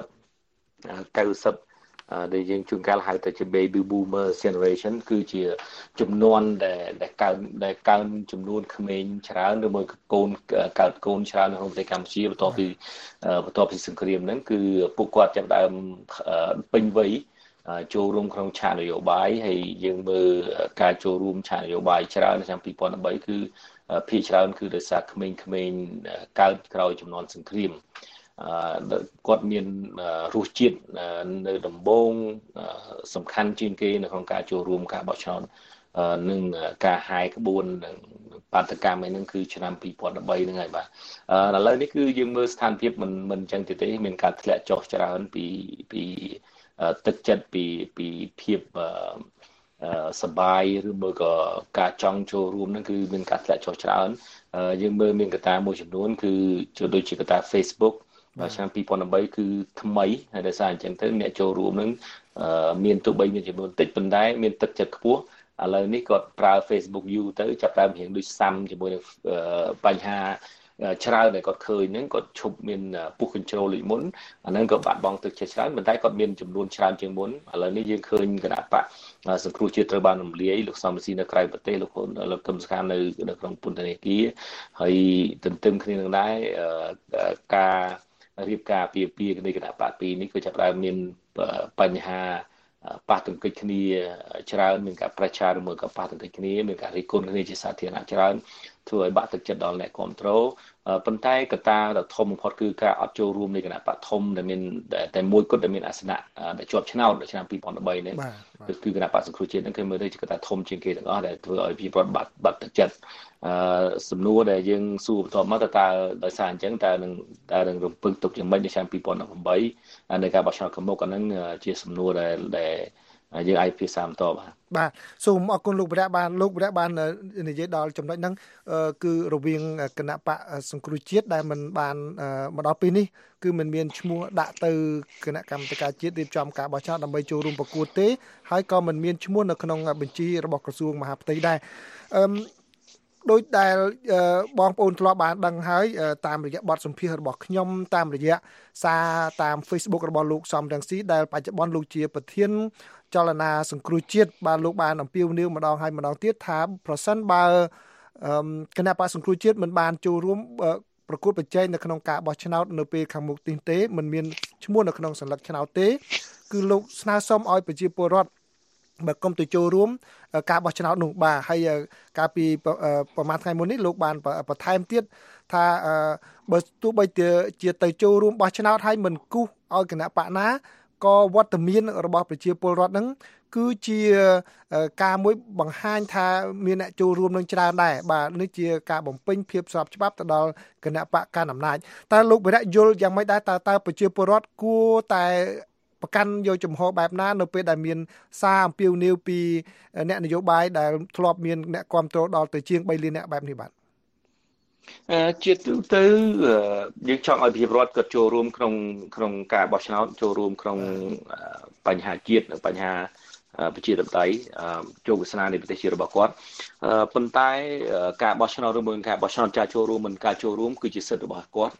90ដែលយើងជួនកាលហៅថាជា baby boomer generation គឺជាចំនួនដែលដែលកើនដែលកើនចំនួនក្មេងច្រើនឬមួយកូនកើតកូនច្រើននៅក្នុងប្រទេសកម្ពុជាបន្ទាប់ពីបន្ទាប់ពីសង្គ្រាមហ្នឹងគឺពួកគាត់ចាប់ដើមពេញវ័យចូលរួមក្នុងឆាកនយោបាយហើយយើងមើលការចូលរួមឆាកនយោបាយច្រើននៅឆ្នាំពីរពាន់ដប់បីគឺភាគច្រើនគឺដោយសារក្មេងៗកើតក្រោយចំនួនសង្គ្រាមគាត់មានរសជាតិនៅដំបូងសំខាន់ជាងគេនៅក្នុងការចូលរួមការបោះឆ្នោតនិងការហាយក្បួនបាតកម្មហ្នឹងគឺឆ្នាំពីរពាន់ដប់បីហ្នឹងហើយបាទឥឡូវនេះគឺយើងមើលស្ថានភាពមិនមិនអញ្ចឹងទេទេមានការធ្លាក់ចុះច្រើនពីពីទឹកចិត្តពីពីភាពសបាយឬមួយក៏ការចង់ចូលរួមហ្នឹងគឺមានការធ្លាក់ចុះច្រើនយើងមើលមានកត្តាមួយចំនួនគឺដូចជាកត្តា Facebook ឆ្នាំពីរពាន់ដប់បីគឺថ្មីហើយដោយសារអញ្ចឹងទៅអ្នកចូលរួមនឹងមានទោះបីមានចំនួនតិចប៉ុន្តែមានទឹកចិត្តខ្ពស់ឥឡូវនេះគាត់ប្រើ Facebook យូរទៅចាប់ផ្ដើមរៀងដូចសាំជាមួយនឹងបញ្ហាច្រើនដែលគាត់ឃើញហ្នឹងគាត់ឈប់មានពុះ control ដូចមុនអាហ្នឹងក៏បាត់បង់ទឹកចិត្តច្រើនប៉ុន្តែគាត់មានចំនួនច្រើនជាងមុនឥឡូវនេះយើងឃើញគណៈបកសង្គ្រោះជាតិត្រូវបានរំលាយលោកសំរងស៊ីនៅក្រៅប្រទេសលោកលោកកឹមសុខានៅនៅក្នុងពន្ធនាគារហើយទន្ទឹមគ្នានឹងដែរការរៀបការពីពីនៃគណៈបកពីរនេះក៏ចាប់ផ្ដើមមានបញ្ហាប៉ះទង្គិចគ្នាច្រើនមានការប្រឆាំងជាមួយกับប៉ះទង្គិចគ្នាមានការរិះគន់គ្នាជាសាធារណៈច្រើនធ្វើឲ្យបាក់ទឹកចិត្តដល់អ្នកគ្រប់គ្រងប៉ុន្តែកត្តាដ៏ធំបំផុតគឺការអត់ចូលរួមនៃគណៈបកធំដែលមានតែមួយគត់ដែលមានអាសនៈដែលជាប់ឆ្នោតនៅឆ្នាំពីរពាន់ដប់បីនេះគឺគណៈបកសង្គ្រោះជាតិហ្នឹងគេមើលទៅជាកត្តាធំជាងគេទាំងអស់ដែលធ្វើឲ្យប្រជាពលរដ្ឋបាត់បាត់ទឹកចិត្តអឺសំណួរដែលយើងសួរបន្តមកតើតើដោយសារអញ្ចឹងតើនឹងតើនឹងរំពឹងទុកយ៉ាងម៉េចនៅឆ្នាំពីរពាន់ដប់ប្រាំបីនៅការបោះឆ្នោតខាងមុខអាហ្នឹងជាសំណួរដែលដែលយើងអាចពិភាក្សាបន្តបាទបាទសូមអរគុណលោកវិរៈបានលោកវិរៈបាននិយាយដល់ចំណុចហ្នឹងគឺរវាងគណៈបកសង្គ្រោះជាតិដែលមិនបានមកដល់ពេលនេះគឺមិនមានឈ្មោះដាក់ទៅគណៈកម្មាធិការជាតិរៀបចំការបោះឆ្នោតដើម្បីចូលរួមប្រកួតទេហើយក៏មិនមានឈ្មោះនៅក្នុងបញ្ជីរបស់ក្រសួងមហាផ្ទៃដែរអឺដោយដែលបងប្អូនធ្លាប់បានដឹងហើយតាមរយៈបទសម្ភាសន៍របស់ខ្ញុំតាមរយៈសារតាម Facebook របស់លោកសំរងស៊ីដែលបច្ចុប្បន្នលោកជាប្រធានចលនាសង្គ្រោះជាតិបានលោកបានអំពាវនាវម្ដងហើយម្ដងទៀតថាប្រសិនបើគណៈបក្សសង្គ្រោះជាតិមិនបានចូលរួមប្រកួតប្រជែងនៅក្នុងការបោះឆ្នោតនៅពេលខាងមុខនេះទេមិនមានឈ្មោះនៅក្នុងសញ្ញាឆ្នោតទេគឺលោកស្នើសុំឲ្យប្រជាពលរដ្ឋបើគុំទៅចូលរួមការបោះឆ្នោតនោះបាទហើយកាលពីប្រហែលថ្ងៃមុននេះលោកបានបន្ថែមទៀតថាបើទោះបីជាទៅចូលរួមបោះឆ្នោតហើយមិនគូសឲ្យគណៈបកណាក៏វត្តមានរបស់ប្រជាពលរដ្ឋហ្នឹងគឺជាការមួយបង្ហាញថាមានអ្នកចូលរួមនឹងច្រើនដែរបាទនេះជាការបំពេញភាពស្របច្បាប់ទៅដល់គណៈបកកណ្ដាលអំណាចតើលោកវិរៈយល់យ៉ាងម៉េចដែរតើតើប្រជាពលរដ្ឋគួរតែប្រកាន់យកចំហបែបណានៅពេលដែលមានសារអំពាវនាវពីអ្នកនយោបាយដែលធ្លាប់មានអ្នកគាំទ្រដល់ទៅជាង3លានអ្នកបែបនេះបាទអឺជាទូទៅយើងចង់ឲ្យប្រជាពលរដ្ឋគាត់ចូលរួមក្នុងក្នុងការបោះឆ្នោតចូលរួមក្នុងបញ្ហាជាតិនិងបញ្ហាប្រជាធិបតេយ្យជោគវាសនានៃប្រទេសជាតិរបស់គាត់ប៉ុន្តែការបោះឆ្នោតឬមួយការបោះឆ្នោតចាចូលរួមមិនការចូលរួមគឺជាសិទ្ធិរបស់គាត់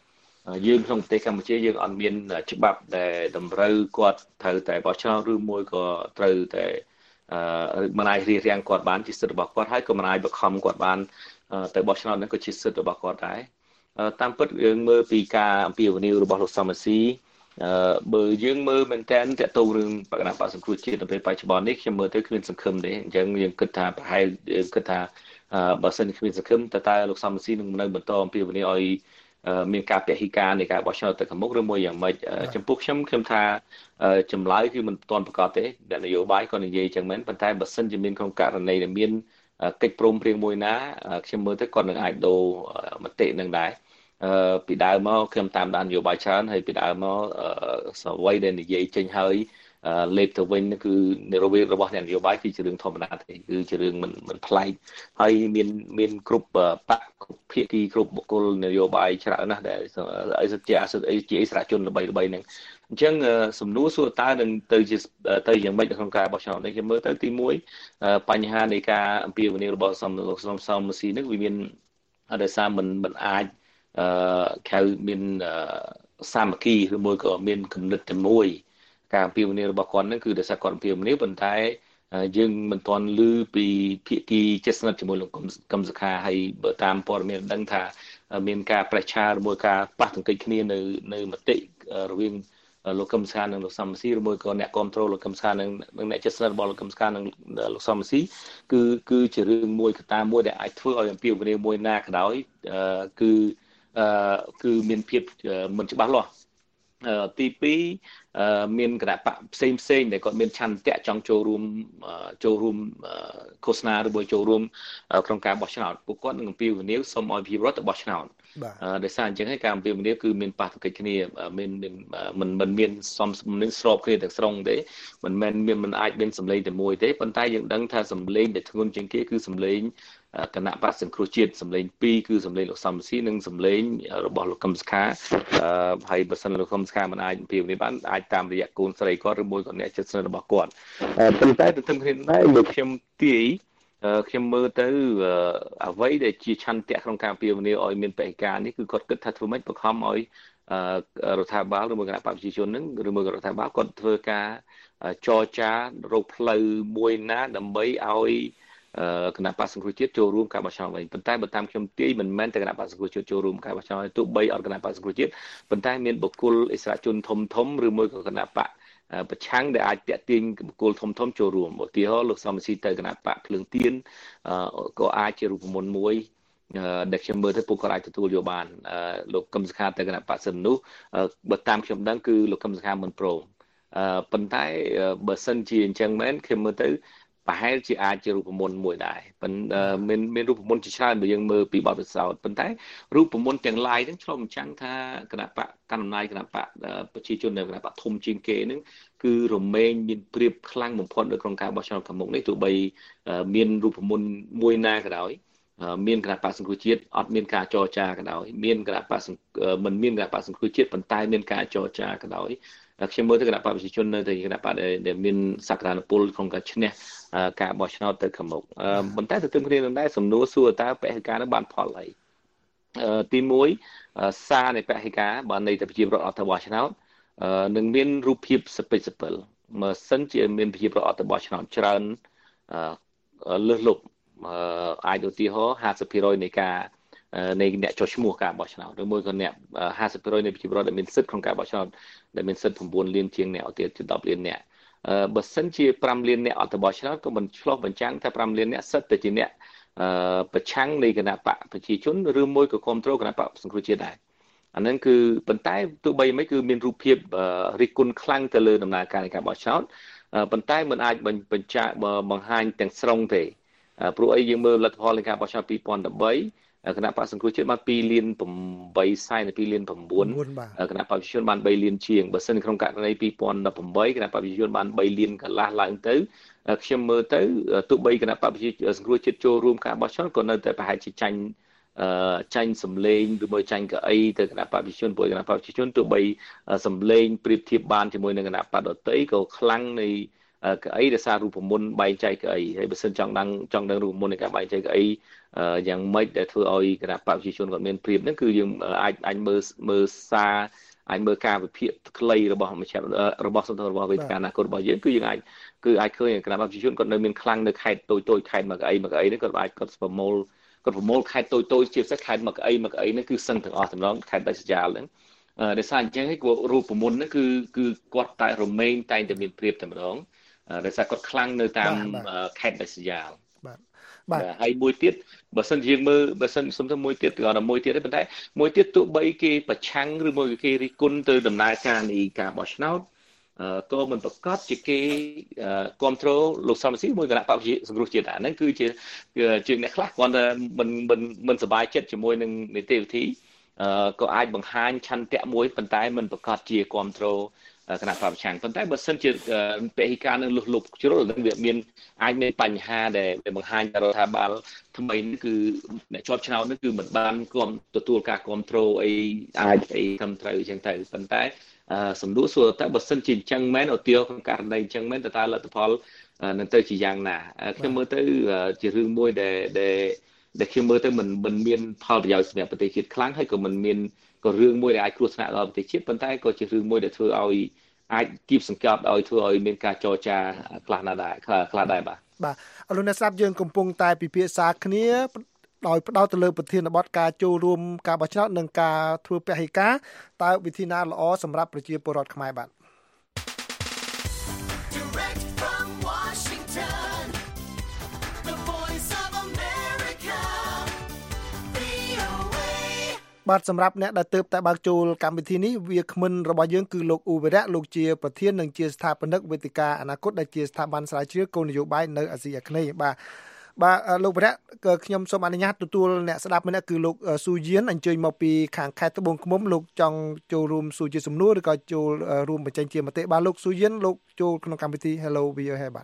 យើងក្នុងប្រទេសកម្ពុជាយើងអត់មានច្បាប់ដែលតម្រូវគាត់ត្រូវតែបោះឆ្នោតឬមួយក៏ត្រូវតែមិនអាចរៀបរៀងគាត់បានជាសិទ្ធិរបស់គាត់ហើយក៏មិនអាចបង្ខំគាត់បានទៅបោះឆ្នោតហ្នឹងក៏ជាសិទ្ធិរបស់គាត់ដែរតាមពិតយើងមើលពីការអំពាវនាវរបស់លោកសំរងស៊ីបើយើងមើលមែនតើតកតងរឿងបកណាបកសង្គ្រោះជាតិនៅពេលបច្ចុប្បន្ននេះខ្ញុំមើលទៅគ្មានសង្ឃឹមទេអញ្ចឹងយើងគិតថាប្រហែលយើងគិតថាបើសិនគ្មានសង្ឃឹមតើតើលោកសំរងស៊ីនឹងនៅបន្តអំពាវនាវឲ្យមានការពហិការនៃការបោះឆ្នោតទៅខាងមុខឬមួយយ៉ាងម៉េចចំពោះខ្ញុំខ្ញុំថាចម្លើយគឺមិនទាន់ប្រកាសទេអ្នកនយោបាយក៏និយាយចឹងមែនប៉ុន្តែបើសិនជាមានក្នុងករណីដែលមានកិច្ចព្រមព្រៀងមួយណាខ្ញុំមើលទៅគាត់នឹងអាចដូរមតិនឹងដែរពីដើមមកខ្ញុំតាមដាននយោបាយច្រើនហើយពីដើមមកសវ័យដែលនិយាយចេញហើយលេបទៅវិញគឺនៅរវាងរបស់អ្នកនយោបាយគឺជារឿងធម្មតាទេគឺជារឿងមិនមិនប្លែកហើយមានមានគ្រប់បកគ្រប់ភាគីគ្រប់បុគ្គលនយោបាយច្រើនណាស់ដែលអីសិទ្ធិជាជាអិសរាជជនល្បីល្បីហ្នឹងអញ្ចឹងសំណួរសួរតើនឹងទៅជាទៅយ៉ាងម៉េចក្នុងការបោះឆ្នោតនេះខ្ញុំមើលទៅទីមួយបញ្ហានៃការអំពាវនាវរបស់សំលោកសំសំស៊ីនេះវាមានដោយសារមិនមិនអាចអឺខៅមានសាមគ្គីឬមួយក៏មានគំនិតតែមួយការអំពាវនាវរបស់គាត់ហ្នឹងគឺដោយសារគាត់អំពាវនាវប៉ុន្តែយើងមិនទាន់ឮពីភាគីជិតស្និទ្ធជាមួយលោកកឹមសុខាហើយបើតាមព័ត៌មានដឹងថាមានការប្រឆាំងជាមួយការប៉ះទង្គិចគ្នានៅនៅមតិរវាងលោកកឹមសុខានិងលោកសំរងស៊ីឬមួយក៏អ្នកគ្រប់គ្រងលោកកឹមសុខានិងអ្នកជិតស្និទ្ធរបស់លោកកឹមសុខានិងលោកសំរងស៊ីគឺគឺជារឿងមួយកត្តាមួយដែលអាចធ្វើឲ្យអំពាវនាវមួយណាក៏ដោយគឺអឺគឺមានភាពមិនច្បាស់លាស់ទីពីរមានគណៈបកផ្សេងផ្សេងដែលគាត់មានឆន្ទៈចង់ចូលរួមចូលរួមឃោសនាឬមួយចូលរួមក្នុងការបោះឆ្នោតពួកគាត់នឹងអំពាវនាវសូមឲ្យប្រជាពលរដ្ឋទៅបោះឆ្នោតដោយសារអញ្ចឹងហើយការអំពាវនាវគឺមានប៉ះទង្គិចគ្នាមានមិនមិនមានសំមិនស្របគ្នាទាំងស្រុងទេមិនមែនមានមិនអាចមានសម្លេងតែមួយទេប៉ុន្តែយើងដឹងថាសម្លេងដែលធ្ងន់ជាងគេគឺសម្លេងគណៈបកសង្គ្រោះជាតិសម្លេងពីរគឺសម្លេងលោកសំរងស៊ីនិងសម្លេងរបស់លោកកឹមសុខាហើយបើសិនលោកកឹមសុខាមិនអាចអំពាវនាវបានអាចតាមរយៈកូនស្រីគាត់ឬមួយក៏អ្នកជិតស្និទ្ធរបស់គាត់ប៉ុន្តែទន្ទឹមគ្នាដែរលោកខ្ញុំទាយខ្ញុំមើលទៅអ្វីដែលជាឆន្ទៈក្នុងការអំពាវនាវឲ្យមានបេក្ខការនេះគឺគាត់គិតថាធ្វើម៉េចបង្ខំឲ្យរដ្ឋាភិបាលឬមួយគណៈបព្វជិជននឹងឬមួយក៏រដ្ឋាភិបាលគាត់ធ្វើការចរចារកផ្លូវមួយណាដើម្បីឲ្យគណៈបក្សសង្គ្រោះជាតិចូលរួមការបោះឆ្នោតវិញប៉ុន្តែបើតាមខ្ញុំទាយមិនមែនតែគណៈបក្សសង្គ្រោះជាតិចូលរួមការបោះឆ្នោតទោះបីអត់គណៈបក្សសង្គ្រោះជាតិប៉ុន្តែមានបុគ្គលអិសរាជជនធំធំឬមួយក៏គណៈបកប្រឆាំងដែលអាចតាក់ទាញបុគ្គលធំធំចូលរួមឧទាហរណ៍លោកសំរងស៊ីទៅគណៈបកភ្លើងទៀនក៏អាចជារូបមន្តមួយដែលខ្ញុំមើលទៅពួកគាត់អាចទទួលយកបានលោកកឹមសុខាទៅគណៈបកសិននោះបើតាមខ្ញុំដឹងគឺលោកកឹមសុខាមិនព្រមប៉ុន្តែបើសិនជាអញ្ចឹងមែនខ្ញុំមើលទៅប្រហែលជាអាចជារូបមន្តមួយដែរប៉ុន្តែមានមានរូបមន្តជាច្រើនបើយើងមើលពីបទពិសោធន៍ប៉ុន្តែរូបមន្តទាំងឡាយហ្នឹងឆ្លុះបញ្ចាំងថាគណៈបកកណ្ដាលអំណាចគណៈបកប្រជាជននៅគណៈបកធំជាងគេហ្នឹងគឺរមែងមានព្រៀបខ្លាំងបំផុតនៅក្នុងការបោះឆ្នោតខាងមុខនេះទោះបីមានរូបមន្តមួយណាក៏ដោយមានគណៈបកសង្គ្រោះជាតិអត់មានការចរចាក៏ដោយមានគណៈបកមិនមានគណៈបកសង្គ្រោះជាតិប៉ុន្តែមានការចរចាក៏ដោយខ្ញុំមើលទៅគណៈបកប្រជាជននៅតែគណៈបកដែលមានសក្តានុពលក្នុងការឈ្នះការបោះឆ្នោតទៅខាងមុខប៉ុន្តែទន្ទឹមគ្នានឹងដែរសំណួរសួរតើបេក្ខការនឹងបានផលអីទីមួយសារនៃបេក្ខការបើនៃតែប្រជាពលរដ្ឋអត់ទៅបោះឆ្នោតនឹងមានរូបភាពសពិចសពិលបើសិនជាមានប្រជាពលរដ្ឋអត់ទៅបោះឆ្នោតច្រើនលើសលប់អាចឧទាហរណ៍ห้าสิบเปอร์เซ็นต์ នៃការនៃអ្នកចុះឈ្មោះការបោះឆ្នោតឬមួយក៏អ្នកห้าสิบเปอร์เซ็นต์ នៃប្រជាពលរដ្ឋដែលមានសិទ្ធិក្នុងការបោះឆ្នោតដែលមានសិទ្ធិnineលានជាងអ្នកឧទាហរណ៍ជាtenលានអ្នកបើសិនជាfiveលានអ្នកអត់ទៅបោះឆ្នោតក៏មិនឆ្លោះបញ្ចាំងថាfiveលានអ្នកសិតតែជាអ្នកប្រឆាំងនៃគណៈបកប្រជាជនឬមួយក៏គ្រប់គ្រងគណៈបកសង្គ្រោះជាតិដែរអាហ្នឹងគឺប៉ុន្តែទោះបីមិនគឺមានរូបភាពរិះគន់ខ្លាំងទៅលើដំណើរការនៃការបោះឆ្នោតប៉ុន្តែមិនអាចបញ្ជាក់បង្ហាញទាំងស្រុងទេព្រោះអីយើងមើលលទ្ធផលនៃការបោះឆ្នោតtwo thousand eighteenគណៈបកសង្គ្រោះជាតិបានtwoលានeightសែនtwoលានnineគណៈបកប្រជាជនបានthreeលានជាងបើសិនក្នុងករណីtwo thousand eighteenគណៈបកប្រជាជនបានthreeលានកន្លះឡើងទៅខ្ញុំមើលទៅទោះបីគណៈបកប្រជាសង្គ្រោះជាតិចូលរួមការបោះឆ្នោតក៏នៅតែប្រហែលជាចាញ់ចាញ់សម្លេងឬមួយចាញ់កៅអីទៅគណៈបកប្រជាជនព្រោះគណៈបកប្រជាជនទោះបីសម្លេងប្រៀបធៀបបានជាមួយនឹងគណៈបកដទៃក៏ខ្លាំងនៃកៅអីដែលសាររូបមន្តបែងចែកកៅអីហើយបើសិនចង់ដឹងចង់ដឹងរូបមន្តនៃការបែងចែកកៅអីយ៉ាងម៉េចដែលធ្វើឲ្យគណៈបព្វជិជនគាត់មានព្រៀបហ្នឹងគឺយើងអាចអាចមើលមើលសារអាចមើលការវិភាគខ្លីរបស់មជ្ឈរបស់សន្តិរបស់វេទិកាអនាគតរបស់យើងគឺយើងអាចគឺអាចឃើញគណៈបព្វជិជនគាត់នៅមានខ្លាំងនៅខេត្តតូចតូចខេត្តមកកៅអីមកកៅអីហ្នឹងគាត់អាចគាត់ប្រមូលគាត់ប្រមូលខេត្តតូចតូចជាពិសេសខេត្តមកកៅអីមកកៅអីហ្នឹងគឺសឹងទាំងអស់ទាំងខេត្តដាច់ស្រយាលហ្នឹងដោយសារអញ្ចឹងឯងរូបមន្តហ្នឹងគឺគឺគាត់តែរមែងតែងតែមានព្រៀបតែម្ដងដោយសារគាត់ខ្លាំងនៅតាមខេត្តដាច់ស្រយាលបាទបាទហើយមួយទៀតបើសិនយើងមើលបើសិនសុំទៅមួយទៀតគាត់ថាមួយទៀតទេប៉ុន្តែមួយទៀតទោះបីគេប្រឆាំងឬមួយគេរិះគន់ទៅដំណើរការនៃការបោះឆ្នោតក៏មិនប្រកាសជាគេគ្រប់គ្រងលោកសំស៊ីមួយគណៈបព្វជិសង្គ្រោះជាតិអាហ្នឹងគឺជាជាអ្នកខ្លះគាត់ថាមិនមិនមិនសប្បាយចិត្តជាមួយនឹងនីតិវិធីក៏អាចបង្ហាញឆន្ទៈមួយប៉ុន្តែមិនប្រកាសជាគ្រប់គ្រងគណៈបព្វប្រឆាំងប៉ុន្តែបើសិនជាពហិការនឹងលុះលុបជ្រុលនឹងវាមានអាចមានបញ្ហាដែលបង្ហាញដល់រដ្ឋាភិបាលថ្មីនេះគឺអ្នកជាប់ឆ្នោតនេះគឺមិនបានគ្រប់ទទួលការគ្រប់គ្រងអីអាចអីត្រឹមត្រូវអញ្ចឹងទៅប៉ុន្តែសំដួលសួរតែបើសិនជាអញ្ចឹងមែនឧទាហរណ៍ក្នុងករណីអញ្ចឹងមែនតើលទ្ធផលនឹងទៅជាយ៉ាងណាខ្ញុំមើលទៅជារឿងមួយដែលដែលដែលខ្ញុំមើលទៅមិនមិនមានផលប្រយោជន៍សម្រាប់ប្រទេសជាតិខ្លាំងហើយក៏មិនមានក៏រឿងមួយដែលអាចគ្រោះថ្នាក់ដល់ប្រទេសជាតិប៉ុន្តែក៏ជារឿងមួយដែលធ្វើឲ្យអាចគៀបសង្កត់ឲ្យធ្វើឲ្យមានការចរចាខ្លះណាស់ដែរខ្លះដែរបាទបាទអរលោកអ្នកស្ដាប់យើងកំពុងតែពិភាក្សាគ្នាដោយផ្ដោតទៅលើប្រធានបទការចូលរួមការបោះឆ្នោតនិងការធ្វើពហិការតើវិធីណាល្អសម្រាប់ប្រជាពលរដ្ឋខ្មែរបាទបាទសម្រាប់អ្នកដែលទើបតែបើកចូលកម្មវិធីនេះវាគ្មិនរបស់យើងគឺលោកអ៊ូវេរៈលោកជាប្រធាននិងជាស្ថាបនិកវេទិកាអនាគតដែលជាស្ថាប័នស្រាវជ្រាវគោលនយោបាយនៅអាស៊ីអាគ្នេយ៍បាទបាទលោកវេរៈក៏ខ្ញុំសូមអនុញ្ញាតទទួលអ្នកស្ដាប់ម្នាក់គឺលោកស៊ូយៀនអញ្ជើញមកពីខាងខេត្តត្បូងឃ្មុំលោកចង់ចូលរួមសួរជាសំណួរឬក៏ចូលរួមបញ្ចេញជាមតិបាទលោកស៊ូយៀនលោកចូលក្នុងកម្មវិធី Hello វី អូ ហើយបាទ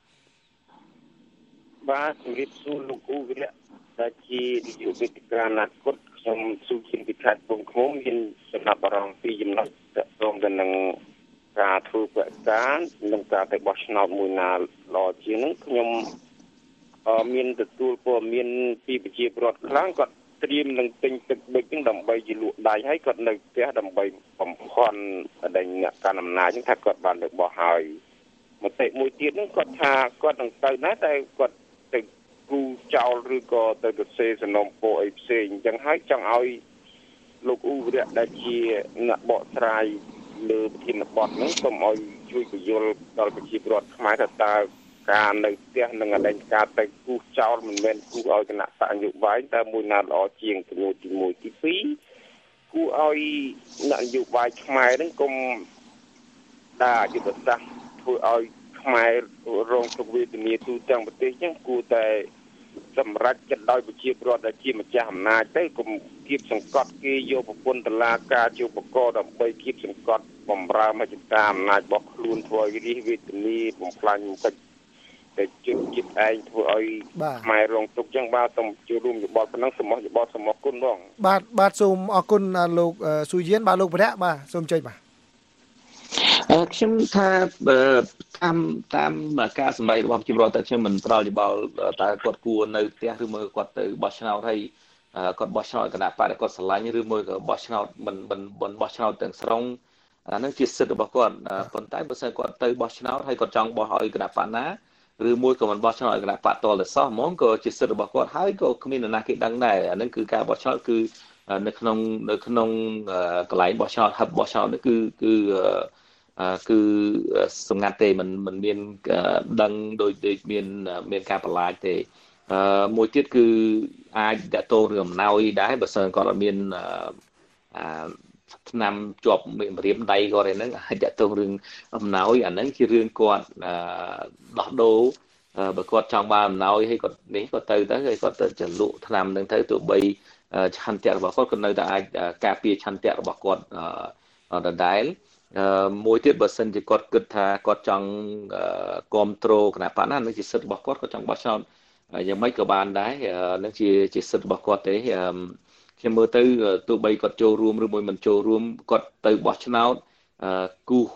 បាទជំរាបសួរលោកអ៊ូវេរៈដែលជានាយកវេទិកាអនាគតខ្ញុំស៊ូជាពីខេត្តត្បូងឃ្មុំមានចំណាប់អារម្មណ៍ពីចំណុចទាក់ទងទៅនឹងការធ្វើបដិការនិងការទៅបោះឆ្នោតមួយណាល្អជាងនេះខ្ញុំមានទទួលព័ត៌មានពីប្រជាពលរដ្ឋខ្លាំងគាត់ត្រៀមនឹងទិញទឹកប៊ិចហ្នឹងដើម្បីជាលក់ដៃហើយគាត់នៅផ្ទះដើម្បីបំផន់ដេញអ្នកកាន់អំណាចហ្នឹងថាគាត់បានទៅបោះហើយមតិមួយទៀតហ្នឹងគាត់ថាគាត់នឹងទៅណាតែគាត់ទៅគូចោលឬក៏ទៅទៅសេសំណុំពោអីផ្សេងអញ្ចឹងហើយចង់ឲ្យលោកអ៊ូវរៈដែលជាអ្នកបកស្រាយលើប្រធានបទហ្នឹងសូមឲ្យជួយបញ្យល់ដល់ប្រជាពលរដ្ឋខ្មែរថាតើការនៅផ្ទះនិងអដែងការទៅគូចោលមិនមែនគូឲ្យគណៈបកនយោបាយតែមួយណាល្អជាងចំនួនទីមួយទីពីរគូឲ្យអ្នកនយោបាយខ្មែរហ្នឹងកុំដើរយុទ្ធសាស្ត្រធ្វើឲ្យខ្មែររងទុក្ខវេទនាទូទាំងប្រទេសចឹងគួរតែសម្រាប់ចិត្តដោយប្រជាពលរដ្ឋដែលជាម្ចាស់អំណាចទៅកុំគៀបសង្កត់គេយកប្រពន្ធតឡាការជាឧបករណ៍ដើម្បីគៀបសង្កត់បំរើមជ្ឈការអំណាចរបស់ខ្លួនធ្វើឲ្យរិះវេទនាបំផ្លាញមុខតែជិតជិតឯងធ្វើឲ្យខ្មែររងទុក្ខចឹងបាទសូមចូលរួមយោបល់ប៉ុណ្ណឹងសូមអរយោបល់សូមអរគុណបងបាទបាទសូមអរគុណលោកស៊ូយៀនបាទលោកវរៈបាទសូមចេញបាទអឺខ្ញុំថាតាមតាមការសម្ដែងរបស់ប្រជាពលរដ្ឋតែខ្ញុំមិនផ្ដល់យោបល់តើគាត់គួរនៅផ្ទះឬមួយគាត់ទៅបោះឆ្នោតហើយគាត់បោះឆ្នោតគណៈបកគាត់ស្រឡាញ់ឬមួយក៏បោះឆ្នោតមិនមិនបោះឆ្នោតទាំងស្រុងអានោះជាសិទ្ធិរបស់គាត់ប៉ុន្តែបើសិនគាត់ទៅបោះឆ្នោតហើយគាត់ចង់បោះឲ្យគណៈបកណាឬមួយក៏មិនបោះឆ្នោតឲ្យគណៈបកតលសោះហ្មងក៏ជាសិទ្ធិរបស់គាត់ហើយក៏គ្មាននរណាគេដឹងដែរអានឹងគឺការបោះឆ្នោតគឺនៅក្នុងនៅក្នុងកន្លែងបោះឆ្នោតហឹបបោះឆ្នោតនេះគឺគឺគឺសម្ងាត់ទេមិនមិនមានដឹងដូចដូចមានមានការបន្លាចទេមួយទៀតគឺអាចតតោរឿងអំណោយដែរបើសិនគាត់អត់មានឆ្នាំជាប់ម្រាមដៃគាត់ឯហ្នឹងអាចតតោរឿងអំណោយអាហ្នឹងជារឿងគាត់ដោះដូរបើគាត់ចង់បានអំណោយហើយគាត់នេះគាត់ទៅទៅហើយគាត់ទៅចលក់ឆ្នាំហ្នឹងទៅទោះបីឆន្ទៈរបស់គាត់ក៏នៅតែអាចការពារឆន្ទៈរបស់គាត់ដដែលមួយទៀតបើសិនជាគាត់គិតថាគាត់ចង់គ្រប់គ្រងគណៈបកណានឹងជាសិទ្ធិរបស់គាត់គាត់ចង់បោះឆ្នោតយ៉ាងម៉េចក៏បានដែរនឹងជាជាសិទ្ធិរបស់គាត់ទេខ្ញុំមើលទៅទោះបីគាត់ចូលរួមឬមួយមិនចូលរួមគាត់ទៅបោះឆ្នោតគូ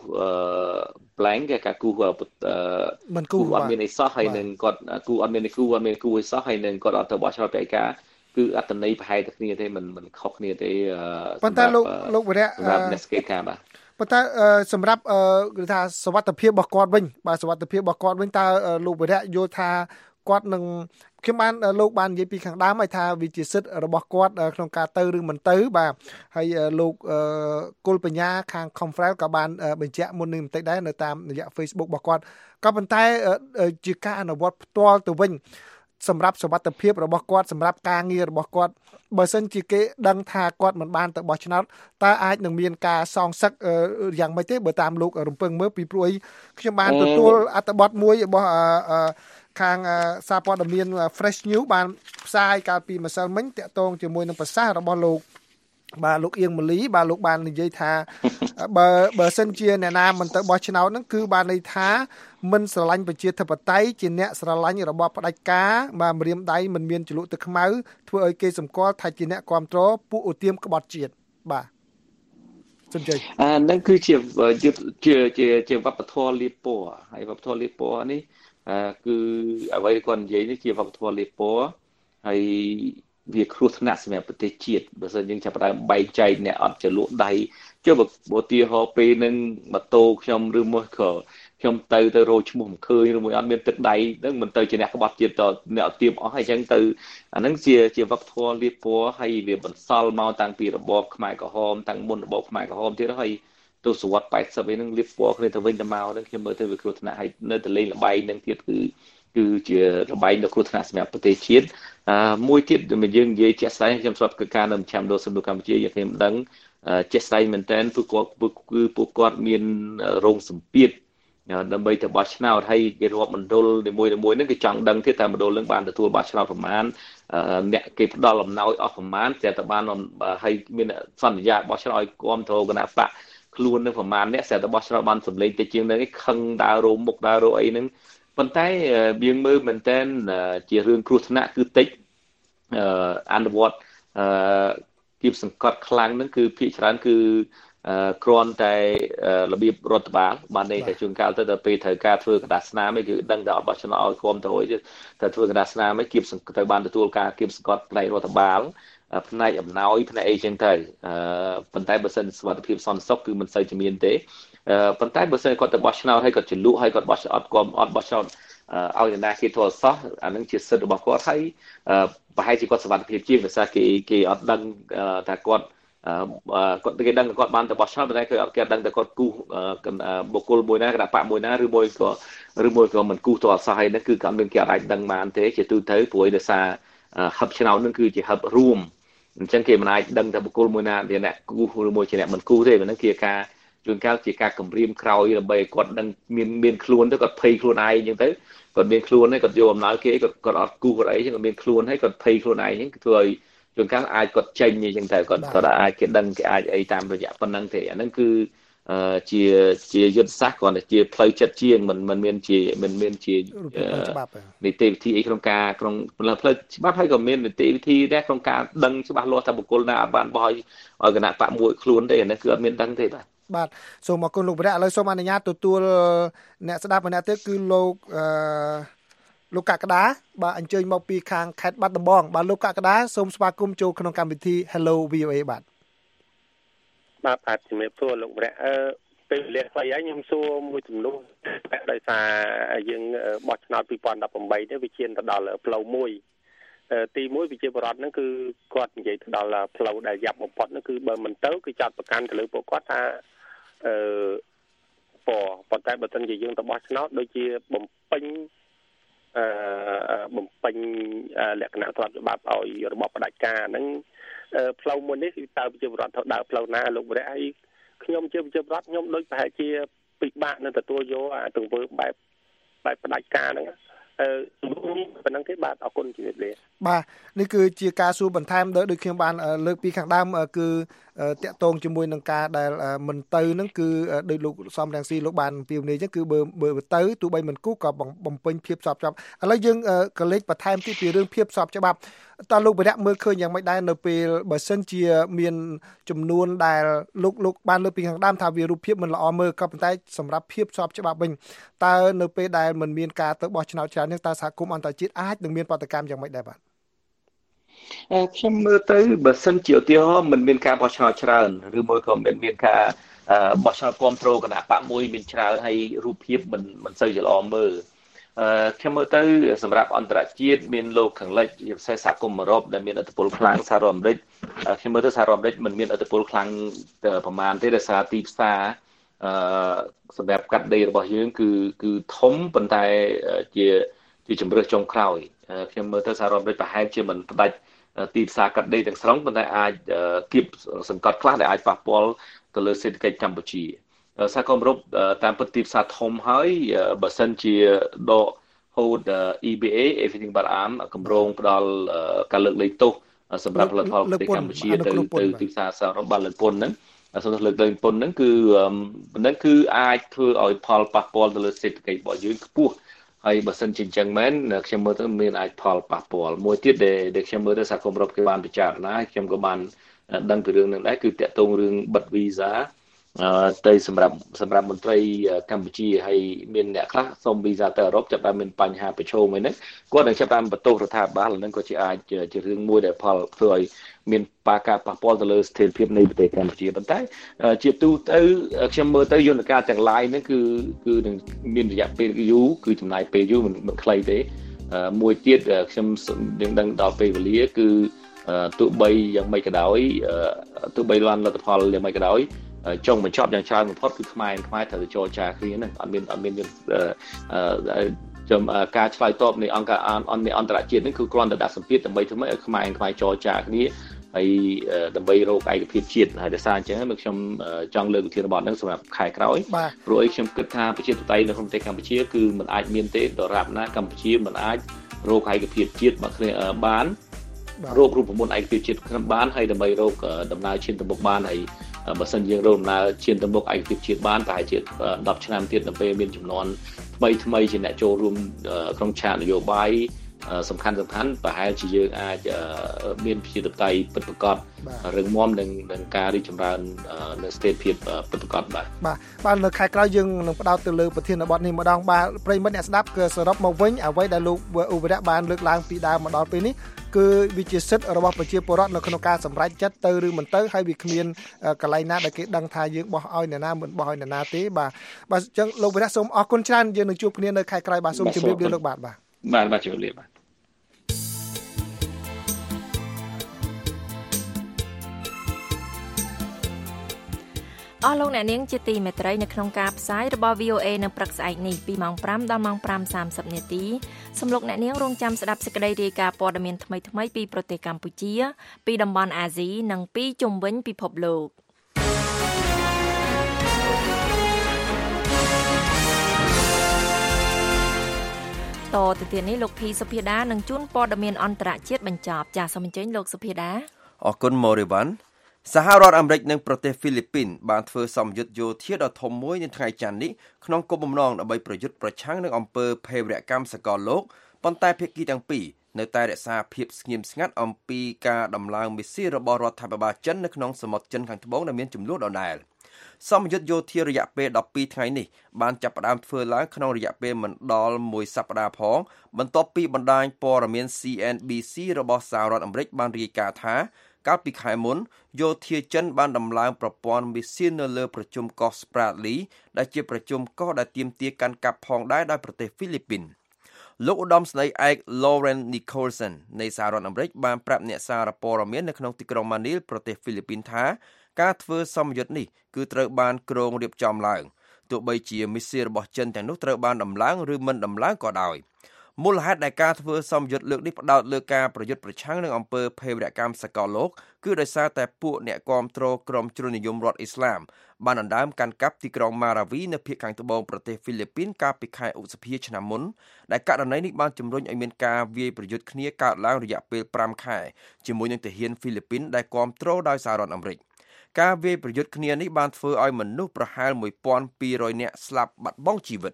blank គេកាគូមិនគូអត់មានអីសោះហើយនឹងគាត់គូអត់មានគូអត់មានគូអីសោះហើយនឹងគាត់អត់ទៅបោះឆ្នោតបេការគឺអត្តន័យប្រហែលតែគ្នាទេមិនមិនខុសគ្នាទេប៉ុន្តែលោកលោកវរៈសម្រាប់អ្នកស្កេតការបាទប៉ុន្តែសម្រាប់គឺថាសវត្ថិភាពរបស់គាត់វិញបាទសវត្ថិភាពរបស់គាត់វិញតើលោកវរៈយល់ថាគាត់នឹងខ្ញុំបានលោកបាននិយាយពីខាងដើមឲ្យថាវាជាសិទ្ធិរបស់គាត់ក្នុងការទៅឬមិនទៅបាទហើយលោកគុលបញ្ញាខាង Conference ក៏បានបញ្ជាក់មុននេះបន្តិចដែរនៅតាមរយៈ Facebook របស់គាត់ក៏ប៉ុន្តែជាការអនុវត្តផ្ទាល់ទៅវិញសម្រាប់សុវត្ថិភាពរបស់គាត់សម្រាប់ការងាររបស់គាត់បើសិនជាគេដឹងថាគាត់មិនបានទៅបោះឆ្នោតតើអាចនឹងមានការសងសឹកយ៉ាងម៉េចទេបើតាមលោករំពឹងមើលពីព្រោះខ្ញុំបានទទួលអត្ថបទមួយរបស់ខាងសារព័ត៌មាន Fresh News បានផ្សាយកាលពីម្សិលមិញតាក់ទងជាមួយនឹងប្រសាសន៍របស់លោកបាទលោកអៀងម៉ាលីបាទលោកបាននិយាយថាបើបើសិនជាអ្នកណាមិនទៅបោះឆ្នោតហ្នឹងគឺបានន័យថាមិនស្រឡាញ់ប្រជាធិបតេយ្យជាអ្នកស្រឡាញ់របបផ្ដាច់ការបាទម្រាមដៃមិនមានជ្រលក់ទឹកខ្មៅធ្វើឲ្យគេសម្គាល់ថាជាអ្នកគ្រប់គ្រងពួកឧទាមក្បត់ជាតិបាទសំជ័យអាហ្នឹងគឺជាជាជាជាវប្បធម៌លៀបពណ៌ហើយវប្បធម៌លៀបពណ៌នេះគឺអ្វីគាត់និយាយនេះជាវប្បធម៌លៀបពណ៌ហើយវាគ្រោះថ្នាក់សម្រាប់ប្រទេសជាតិបើសិនយើងចាប់ផ្ដើមបែកចែកអ្នកអត់ចលក់ដៃចុះបើទីហោពេលនឹងម៉ូតូខ្ញុំឬមួយក៏ខ្ញុំទៅទៅរោឈ្មោះមិនឃើញឬមួយអត់មានទឹកដៃហ្នឹងមិនទៅជាអ្នកក្បត់ជាតិតអ្នកអត់ទៀមអស់ហើយអញ្ចឹងទៅអាហ្នឹងជាជាវប្បធម៌លៀបពណ៌ហើយវាបន្សល់មកតាំងពីរបបខ្មែរក្រហមតាំងមុនរបបខ្មែរក្រហមទៀតហើយទសវត្សរ៍80ឯហ្នឹងលៀបពណ៌គ្នាទៅវិញទៅមកហ្នឹងខ្ញុំមើលទៅវាគ្រោះថ្នាក់ហើយនៅតែលេងល្បែងហ្នឹងទៀតគឺគឺជារបាយនៅគ្រោះថ្នាក់សម្រាប់ប្រទេសជាតិអឺមួយទៀតដែលយើងនិយាយជាក់ស្ដែងខ្ញុំស្រាប់គឺការនៅមជ្ឈមណ្ឌលសន្តិសុខកម្ពុជាយើងខ្ញុំដឹងជាក់ស្ដែងមែនតើពួកគាត់គឺពួកគាត់មានរោងសម្ពាធដើម្បីទៅបោះឆ្នោតហើយគេរាប់មណ្ឌលនីមួយៗហ្នឹងគេចង់ដឹងទៀតថាមណ្ឌលហ្នឹងបានទទួលបោះឆ្នោតប្រមាណអ្នកគេផ្ដល់អំណោយអស់ប្រមាណតែតើបានហើយមានសន្យាបោះឆ្នោតឲ្យគ្រប់គ្រងគណៈបកខ្លួននឹងប្រមាណអ្នកតែតើបោះឆ្នោតបានសម្លេងតិចជាងហ្នឹងខឹងដើររោមមុខដើររោអីហ្នឹងប៉ុន្តែយើងមើលមែនតើជារឿងគ្រោះថ្នាក់គឺតិចអនុវត្តគៀបសង្កត់ខ្លាំងហ្នឹងគឺភាគច្រើនគឺគ្រាន់តែរបៀបរដ្ឋបាលបានន័យថាជួនកាលទៅដល់ពេលត្រូវការធ្វើកដាស្នាមឯងគឺដឹងតែអត់បោះឆ្នោតឲ្យគ្រប់ទៅហើយតែធ្វើកដាស្នាមឯងគៀបសង្កត់ទៅបានទទួលការគៀបសង្កត់ផ្នែករដ្ឋបាលផ្នែកអំណោយផ្នែកអីចឹងទៅប៉ុន្តែបើសិនសុខភាពសន្តិសុខគឺមិនសូវជំនាញទេប៉ុន្តែបើសិនគាត់ទៅបោះឆ្នោតហើយគាត់ចលក់ហើយគាត់បោះអត់គាត់អត់បោះឆ្នោតឲ្យអ្នកណាគេធ្វើសោះអានឹងជាសិទ្ធិរបស់គាត់ហើយប្រហែលជាគាត់សុខភាពជាងភាសាគេគេអត់ដឹងថាគាត់គាត់គេដឹងគាត់បានទៅបោះឆ្នោតប៉ុន្តែគេអត់គេដឹងតែគាត់គូសបុគ្គលមួយណាគណៈបកមួយណាឬមួយក៏ឬមួយក៏មិនគូសទៅអត់សោះហើយហ្នឹងគឺគាត់មានគេអាចដឹងបានទេជាទូទៅព្រោះដោយសារហឹបឆ្នោតហ្នឹងគឺជាហឹបរួមអញ្ចឹងគេមិនអាចដឹងថាបុគ្គលមួយណាជាអ្នកគូសឬមួយជាអ្នកមិនគូសទេហ្នឹងជាការជួនកាលជាការគម្រាមក្រោយដើម្បីឲ្យគាត់ដឹងមានមានខ្លួនទៅគាត់ភ័យខ្លួនឯងអញ្ចឹងទៅគាត់មានខ្លួនហើយគាត់យកអំណោយគេគាត់គាត់អត់គូសគាត់អីអញ្ចឹងគាត់មានខ្លួនហើយគាត់ភ័យខ្លួនឯងអញ្ចឹងធ្វើឲ្យជួនកាលអាចគាត់ចេញអញ្ចឹងទៅគាត់គាត់អាចគេដឹងគេអាចអីតាមរយៈប៉ុណ្ណឹងទេអាហ្នឹងគឺជាជាយុទ្ធសាស្ត្រគ្រាន់តែជាផ្លូវចិត្តជាងមិនមិនមានជាមិនមានជានីតិវិធីអីក្នុងការក្នុងផ្លូវច្បាប់ហើយក៏មាននីតិវិធីដែរក្នុងការដឹងច្បាស់លាស់ថាបុគ្គលណាអត់បានបោះឲ្យគណៈបកមួយខ្លួនទេអានេះគឺអត់មានដឹងទេបាទបាទសូមអរគុណលោកវរៈឥឡូវសូមអនុញ្ញាតទទួលអ្នកស្ដាប់ម្នាក់ទៀតគឺលោកអឺលោកកក្តាបាទអញ្ជើញមកពីខាងខេត្តបាត់ដំបងបាទលោកកក្តាសូមស្វាគមន៍ចូលក្នុងកម្មវិធី Hello វី អូ អេ បាទបាទបាទជំរាបសួរលោកវរៈអឺពេលវេលាខ្លីហើយខ្ញុំសួរមួយចំនួនដោយសារយើងបោះឆ្នោតពីរពាន់ដប់ប្រាំបីនេះវាឈានទៅដល់ផ្លូវមួយទីមួយវិជាបរដ្ឋហ្នឹងគឺគាត់និយាយទៅដល់ផ្លូវដែលយ៉ាប់បំផុតហ្នឹងគឺបើមិនទៅគឺចាត់ប្រកាន់ទៅលើពួកគាត់ថាអឺពប៉ុន្តែបើមិនជាយើងទៅបោះឆ្នោតដូចជាបំពេញអឺបំពេញលក្ខណៈទ្រព្យច្បាប់ឲ្យរបបផ្ដាច់ការហ្នឹងផ្លូវមួយនេះគឺតើវិជាបរដ្ឋទៅដើរផ្លូវណាលោកវរៈហើយខ្ញុំជាវិជាបរដ្ឋខ្ញុំដូចប្រហែលជាពិបាកនឹងទទួលយកអាទង្វើបែបបែបផ្ដាច់ការហ្នឹងអឺប៉ុណ្ណឹងទេបាទអរគុណជំរាបលាបាទនេះគឺជាការសួរបន្ថែមដោយខ្ញុំបានលើកពីខាងដើមគឺតាក់ទងជាមួយនឹងការដែលមិនទៅហ្នឹងគឺដោយលោកសំរងស៊ីលោកបានពីនេះអញ្ចឹងគឺបើបើទៅទោះបីមិនគូក៏បំពេញភាពស្របច្បាប់ឥឡូវយើងក៏លេចបន្ថែមទីពីរឿងភាពស្របច្បាប់តើលោកវិរៈមើលឃើញយ៉ាងម៉េចដែរនៅពេលបើសិនជាមានចំនួនដែលលោកលោកបានលើកពីខាងដើមថាវារូបភាពមិនល្អមើលក៏ប៉ុន្តែសម្រាប់ភាពស្របច្បាប់វិញតើនៅពេលដែលមិនមានការទៅបោះឆ្នោតច្រើននេះតើសហគមន៍អន្តរជាតិអាចនឹងមានបដកម្មយ៉ាងម៉េចដែរបាទខ្ញុំមើលទៅបើសិនជាឧទាហរណ៍មិនមានការបោះឆ្នោតច្រើនឬមួយក៏មិនមានការបោះឆ្នោតគ្រប់គ្រងគណៈបកមួយមានច្រើនហើយរូបភាពមិនមិនសូវជាល្អមើលអឺខ្ញុំមើលទៅសម្រាប់អន្តរជាតិមានលោកខាងលិចជាពិសេសសហគមន៍អឺរ៉ុបដែលមានឥទ្ធិពលខ្លាំងសហរដ្ឋអាមេរិកខ្ញុំមើលទៅសហរដ្ឋអាមេរិកមិនមានឥទ្ធិពលខ្លាំងប្រមាណទេដោយសារទីផ្សារអឺសម្រាប់កាត់ដេររបស់យើងគឺគឺធំប៉ុន្តែជាជាជំរឿសចុងក្រោយខ្ញុំមើលទៅសហរដ្ឋអាមេរិកប្រហែលជាមិនផ្ដាច់ទីផ្សារកាត់ដេរទាំងស្រុងប៉ុន្តែអាចគៀបសង្កត់ខ្លះដែលអាចប៉ះពាល់ទៅលើសេដ្ឋកិច្ចកម្ពុជាសហគមន៍អឺរ៉ុបតាមពិតទីផ្សារធំហើយបើសិនជាដកហូត E B A Everything But Arms គម្រោងផ្ដល់ការលើកលែងទោសសម្រាប់ផលិតផលប្រទេសកម្ពុជាទៅទៅទីផ្សារសហរដ្ឋបាលលើកពន្ធហ្នឹងសម្រាប់លើកលែងពន្ធហ្នឹងគឺហ្នឹងគឺអាចធ្វើឲ្យផលប៉ះពាល់ទៅលើសេដ្ឋកិច្ចរបស់យើងខ្ពស់ហើយបើសិនជាអញ្ចឹងមែនខ្ញុំមើលទៅមានអាចផលប៉ះពាល់មួយទៀតដែលខ្ញុំមើលទៅសហគមន៍អឺរ៉ុបគេបានពិចារណាខ្ញុំក៏បានដឹងពីរឿងហ្នឹងដែរគឺតាក់ទងរឿងបិទវីសាទៅសម្រាប់សម្រាប់មន្ត្រីកម្ពុជាហើយមានអ្នកខ្លះសុំវីសាទៅអឺរ៉ុបចាប់បានមានបញ្ហាប្រឈមអីហ្នឹងគាត់នឹងចាប់បានបន្ទោសរដ្ឋាភិបាលហ្នឹងក៏ជាអាចជារឿងមួយដែលផលធ្វើឲ្យមានបាការប៉ះពាល់ទៅលើស្ថិរភាពនៃប្រទេសកម្ពុជាប៉ុន្តែជាទូទៅខ្ញុំមើលទៅយន្តការទាំង lain ហ្នឹងគឺគឺនឹងមានរយៈពេលយូរគឺចំណាយពេលយូរមិនខ្លីទេមួយទៀតខ្ញុំនឹងដឹងដល់ពេលវេលាគឺទោះបីយ៉ាងម៉េចក៏ដោយទោះបីលន់លទ្ធផលយ៉ាងម៉េចក៏ដោយចុងបញ្ចប់យ៉ាងច្រើនបំផុតគឺខ្មែរខ្មែរត្រូវចរចាគ្នាហ្នឹងអត់មានអត់មានចំការឆ្លើយតបនៃអង្គការអន្តរជាតិហ្នឹងគឺគ្រាន់តែដាក់សម្ពាធដើម្បីធ្វើឲ្យខ្មែរខ្មែរចរចាគ្នាហើយដើម្បីរកឯកភាពជាតិហើយដោយសារអញ្ចឹងមកខ្ញុំចង់លើកវិធានបទហ្នឹងសម្រាប់ខែក្រោយព្រោះអីខ្ញុំគិតថាប្រជាធិបតេយ្យនៅក្នុងប្រទេសកម្ពុជាគឺមិនអាចមានទេដរាបណាកម្ពុជាមិនអាចរកឯកភាពជាតិមកគ្នាបានរករូបមន្តឯកភាពជាតិក្នុងបានហើយដើម្បីរកដំណើរឈានទៅមុខបានហើយបើសិនយើងរកដំណើរឈានទៅមុខឯកភាពជាតិបានប្រហែលជាដប់ឆ្នាំទៀតដើម្បីមានចំនួនថ្មីថ្មីជាអ្នកចូលរួមក្នុងឆាកនយោបាយសំខាន់សំខាន់ប្រហែលជាយើងអាចមានប្រជាធិបតេយ្យពិតប្រាកដរឹងមាំនឹងនឹងការរីកចម្រើននៅស្ថិរភាពពិតប្រាកដបាទបាទបាទនៅខែក្រោយយើងនឹងផ្ដោតទៅលើប្រធានបទនេះម្ដងបាទប្រិយមិត្តអ្នកស្ដាប់គឺសរុបមកវិញអ្វីដែលលោកឧបរៈបានលើកឡើងពីដើមមកដល់ពេលនេះគឺវាជាសិទ្ធិរបស់ប្រជាពលរដ្ឋនៅក្នុងការសម្រេចចិត្តទៅឬមិនទៅហើយវាគ្មានកន្លែងណាដែលគេដឹងថាយើងបោះឲ្យអ្នកណាមិនបោះឲ្យអ្នកណាទេបាទបាទអញ្ចឹងលោកវិរៈសូមអរគុណច្រើនយើងនឹងជួបគ្នានៅខែក្រោយបាទសូមជម្រាបលាលោកបាទបាទបាទបាទជម្រាបលាបាទអស់លោកអ្នកនាងជាទីមេត្រីនៅក្នុងការផ្សាយរបស់ V O A នៅព្រឹកស្អែកនេះពីម៉ោងប្រាំដល់ម៉ោងប្រាំសាមសិបនាទីសូមលោកអ្នកនាងរងចាំស្ដាប់សេចក្តីរាយការណ៍ព័ត៌មានថ្មីៗពីប្រទេសកម្ពុជាពីតំបន់អាស៊ីនិងពីជុំវិញពិភពលោកតទៅទៀតនេះលោកភីសុភាដានឹងជួនព័ត៌មានអន្តរជាតិបញ្ចប់ចាសសូមអញ្ជើញលោកសុភាដាអរគុណម៉ូរីវ៉ាន់សហរដ្ឋអាមេរិកនិងប្រទេសហ្វីលីពីនបានធ្វើសម្ពយុទ្ធយោធាដ៏ធំមួយនៅថ្ងៃច័ន្ទនេះក្នុងគោលបំណងដើម្បីប្រយុទ្ធប្រឆាំងនឹងអំពើភេរវកម្មសកលលោកប៉ុន្តែភាគីទាំងពីរនៅតែរក្សាភាពស្ងៀមស្ងាត់អំពីការដំឡើងមីស៊ីលរបស់រដ្ឋាភិបាលចិននៅក្នុងសមុទ្រចិនខាងត្បូងដែលមានចំនួនដដែលសម្ពយុទ្ធយោធារយៈពេលដប់ពីរថ្ងៃនេះបានចាប់ផ្ដើមធ្វើឡើងក្នុងរយៈពេលមិនដល់មួយសប្តាហ៍ផងបន្ទាប់ពីបណ្ដាញព័ត៌មាន C N B C របស់សហរដ្ឋអាមេរិកបានរាយការណ៍ថាកាលពីខែមុនយោធាចិនបានដំឡើងប្រព័ន្ធមីស៊ីលនៅលើប្រជុំកោះ Spratly ដែលជាប្រជុំកោះដែលទាមទារកាន់កាប់ផងដែរដោយប្រទេសហ្វីលីពីនលោកឧត្តមស្តីឯក Lawrence Nicholson នៃសហរដ្ឋអាមេរិកបានប្រាប់អ្នកសារព័ត៌មាននៅក្នុងទីក្រុងម៉ានីលប្រទេសហ្វីលីពីនថាការធ្វើសម្ពយុទ្ធនេះគឺត្រូវបានគ្រោងរៀបចំឡើងទោះបីជាមីស៊ីលរបស់ចិនទាំងនោះត្រូវបានដំឡើងឬមិនដំឡើងក៏ដោយមូលហេតុដែលការធ្វើសម្ពយុទ្ធលើកនេះផ្ដោតលើការប្រយុទ្ធប្រឆាំងនឹងអំពើភេរវកម្មសកលលោកគឺដោយសារតែពួកអ្នកគាំទ្រក្រុមជ្រុលនិយមរដ្ឋអ៊ីស្លាមបានដណ្ដើមកាន់កាប់ទីក្រុងម៉ារ៉ាវីនៅភាគខាងត្បូងប្រទេសហ្វីលីពីនកាលពីខែឧសភាឆ្នាំមុនដែលករណីនេះបានជំរុញឲ្យមានការវាយប្រយុទ្ធគ្នាកើតឡើងរយៈពេលប្រាំខែជាមួយនឹងទាហានហ្វីលីពីនដែលគាំទ្រដោយសហរដ្ឋអាមេរិកការវាយប្រយុទ្ធគ្នានេះបានធ្វើឲ្យមនុស្សប្រហែលមួយពាន់ពីររយនាក់ស្លាប់បាត់បង់ជីវិត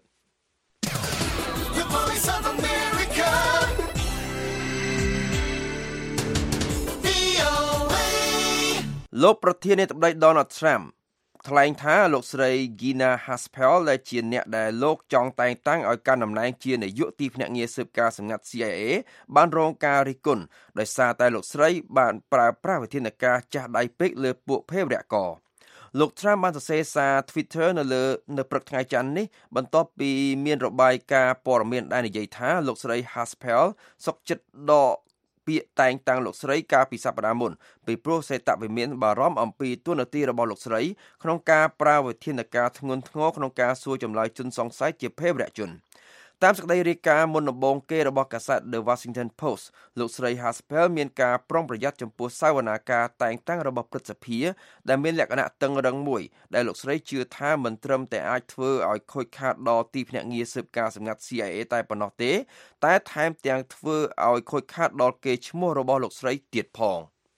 លោកប្រធានាធិបតី Donald Trump ថ្លែងថាលោកស្រី Gina Haspel ដែលជាអ្នកដែលលោកចង់តែងតាំងឲ្យកាន់តំណែងជានាយកទីភ្នាក់ងារស៊ើបការសម្ងាត់ C I A បានរងការរិះគន់ដោយសារតែលោកស្រីបានប្រើប្រាស់វិធានការចាស់ដៃពេកលើពួកភេរវករលោក Trump បានសរសេរសារ Twitter នៅលើនៅព្រឹកថ្ងៃច័ន្ទនេះបន្ទាប់ពីមានរបាយការណ៍ព័ត៌មានដែលនិយាយថាលោកស្រី Haspel សុកចិត្តដកពាក្យតែងតាំងលោកស្រីកាលពីសប្តាហ៍មុនពីព្រោះសេតវិមានបារម្ភអំពីទួនាទីរបស់លោកស្រីក្នុងការប្រើវិធានការធ្ងន់ធ្ងរក្នុងការសួរចម្លើយជនសង្ស័យជាភេរវជនតាមសេចក្តីរាយការណ៍មុនដំបូងគេរបស់កាសែត The Washington Post លោកស្រី Haspel មានការប្រុងប្រយ័ត្នចំពោះសាវនាការតែងតាំងរបស់ព្រឹទ្ធសភាដែលមានលក្ខណៈតឹងរ៉ឹងមួយដែលលោកស្រីជឿថាមិនត្រឹមតែអាចធ្វើឲ្យខូចខាតដល់ទីភ្នាក់ងារស៊ើបការសម្ងាត់ C I A តែប៉ុណ្ណោះទេតែថែមទាំងធ្វើឲ្យខូចខាតដល់កេរ្តិ៍ឈ្មោះរបស់លោកស្រីទៀតផង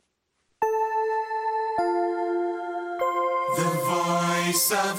The Voice of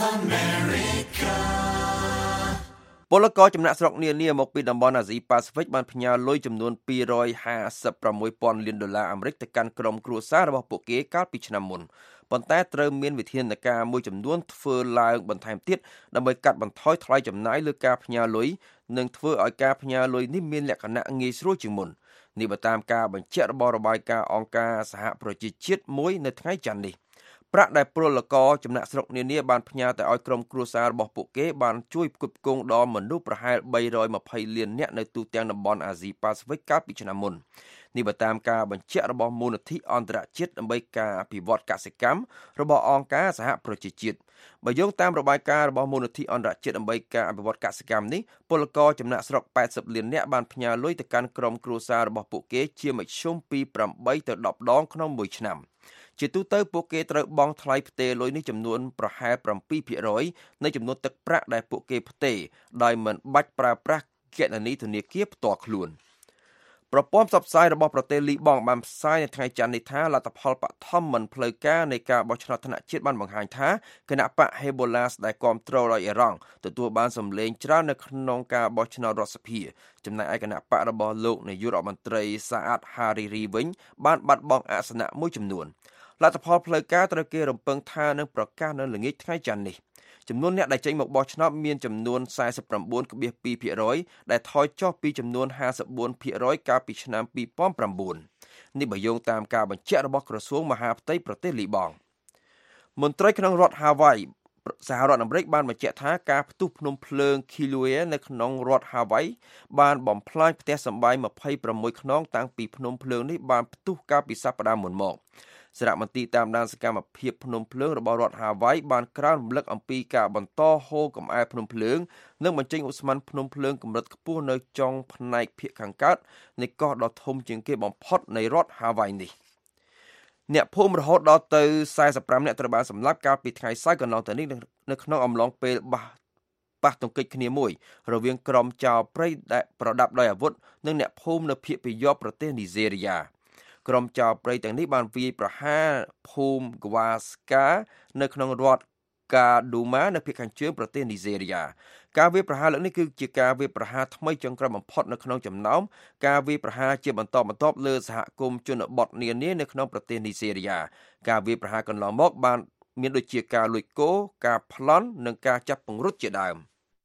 Americaពលករចំណាក់ស្រុកនានាមកពីតំបន់អាស៊ីប៉ាស៊ីហ្វិកបានផ្ញើលុយចំនួនពីររយហាសិបប្រាំមួយពាន់លានដុល្លារអាមេរិកទៅកាន់ក្រុមគ្រួសាររបស់ពួកគេកាលពីឆ្នាំមុនប៉ុន្តែត្រូវមានវិធានការមួយចំនួនធ្វើឡើងបន្ថែមទៀតដើម្បីកាត់បន្ថយថ្លៃចំណាយលើការផ្ញើលុយនិងធ្វើឲ្យការផ្ញើលុយនេះមានលក្ខណៈងាយស្រួលជាងមុននេះបើតាមការបញ្ជាក់របស់របាយការណ៍អង្គការសហប្រជាជាតិមួយនៅថ្ងៃច័ន្ទនេះប្រាក់ដែលពលករចំណាក់ស្រុកនានាបានផ្ញើទៅឲ្យក្រុមគ្រួសាររបស់ពួកគេបានជួយផ្គត់ផ្គង់ដល់មនុស្សប្រហែលបីរយម្ភៃលាននាក់នៅទូទាំងតំបន់អាស៊ីប៉ាស៊ីហ្វិកកាលពីឆ្នាំមុននេះបើតាមការបញ្ជាក់របស់មូលនិធិអន្តរជាតិដើម្បីការអភិវឌ្ឍកសិកម្មរបស់អង្គការសហប្រជាជាតិបើយោងតាមរបាយការណ៍របស់មូលនិធិអន្តរជាតិដើម្បីការអភិវឌ្ឍកសិកម្មនេះពលករចំណាក់ស្រុកប៉ែតសិបលាននាក់បានផ្ញើលុយទៅកាន់ក្រុមគ្រួសាររបស់ពួកគេជាមធ្យមពីប្រាំបីទៅដប់ដងក្នុងមួយឆ្នាំជាទូទៅពួកគេត្រូវបង់ថ្លៃផ្ទេរលុយនេះចំនួនប្រហែល ប្រាំពីរភាគរយ នៃចំនួនទឹកប្រាក់ដែលពួកគេផ្ទេរដោយមិនបាច់ប្រើប្រាស់គណនីធនាគារផ្ទាល់ខ្លួនប្រព័ន្ធផ្សព្វផ្សាយរបស់ប្រទេសលីបង់បានផ្សាយនៅថ្ងៃច័ន្ទនេះថាលទ្ធផលបឋមមិនផ្លូវការនៃការបោះឆ្នោតថ្នាក់ជាតិបានបង្ហាញថាគណៈបក Hezbollah ដែលគ្រប់គ្រងដោយអ៊ីរ៉ង់ទទួលបានសម្លេងច្រើននៅក្នុងការបោះឆ្នោតរដ្ឋសភាចំណែកឯគណៈបករបស់លោកនាយករដ្ឋមន្ត្រី Saad Hariri វិញបានបាត់បង់អាសនៈមួយចំនួនលទ្ធផលផ្លូវការត្រូវគេរំពឹងថានឹងប្រកាសនៅល្ងាចថ្ងៃច័ន្ទនេះចំនួនអ្នកដែលចេញមកបោះឆ្នោតមានចំនួន សែសិបប្រាំបួនភាគពីរ ភាគរយ ដែលថយចុះពីចំនួន ហាសិបបួនភាគរយ កាលពីឆ្នាំពីរពាន់ប្រាំបួននេះបើយោងតាមការបញ្ជាក់របស់ក្រសួងមហាផ្ទៃប្រទេសលីបង់មន្ត្រីក្នុងរដ្ឋ Hawaii សហរដ្ឋអាមេរិកបានបញ្ជាក់ថាការផ្ទុះភ្នំភ្លើង Kilauea នៅក្នុងរដ្ឋ Hawaii បានបំផ្លាញផ្ទះសម្បែងម្ភៃប្រាំមួយខ្នងតាំងពីភ្នំភ្លើងនេះបានផ្ទុះកាលពីសប្តាហ៍មុនមកសារមន្ទីរតាមដានសកម្មភាពភ្នំភ្លើងរបស់រដ្ឋ Hawaii បានក្រើនរំលឹកអំពីការបន្តហូរកំអែលភ្នំភ្លើងនិងបញ្ចេញឧស្ម័នភ្នំភ្លើងកម្រិតខ្ពស់នៅចុងផ្នែកភាគខាងកើតនៃកោះដ៏ធំជាងគេបំផុតនៃរដ្ឋ Hawaii នេះអ្នកភូមិរហូតដល់ទៅសែសិបប្រាំនាក់ត្រូវបានសម្លាប់កាលពីថ្ងៃសៅរ៍កន្លងទៅនេះនៅក្នុងអំឡុងពេលបះប៉ះទង្គិចគ្នាមួយរវាងក្រុមចៅព្រៃដែលប្រដាប់ដោយអាវុធនិងអ្នកភូមិនៅភាគពាយ័ព្យប្រទេសនីហ្សេរីយ៉ាក្រុមចៅព្រៃទាំងនេះបានវាយប្រហារភូមិ Gwaska នៅក្នុងរដ្ឋ Kaduma នៅភាគខាងជើងប្រទេសនីហ្សេរីយ៉ាការវាយប្រហារលើកនេះគឺជាការវាយប្រហារថ្មីចុងក្រោយបំផុតនៅក្នុងចំណោមការវាយប្រហារជាបន្តបន្ទាប់លើសហគមន៍ជនបទនានានៅក្នុងប្រទេសនីហ្សេរីយ៉ាការវាយប្រហារកន្លងមកបានមានដូចជាការលួចគោការប្លន់និងការចាប់ពង្រុតជាដើម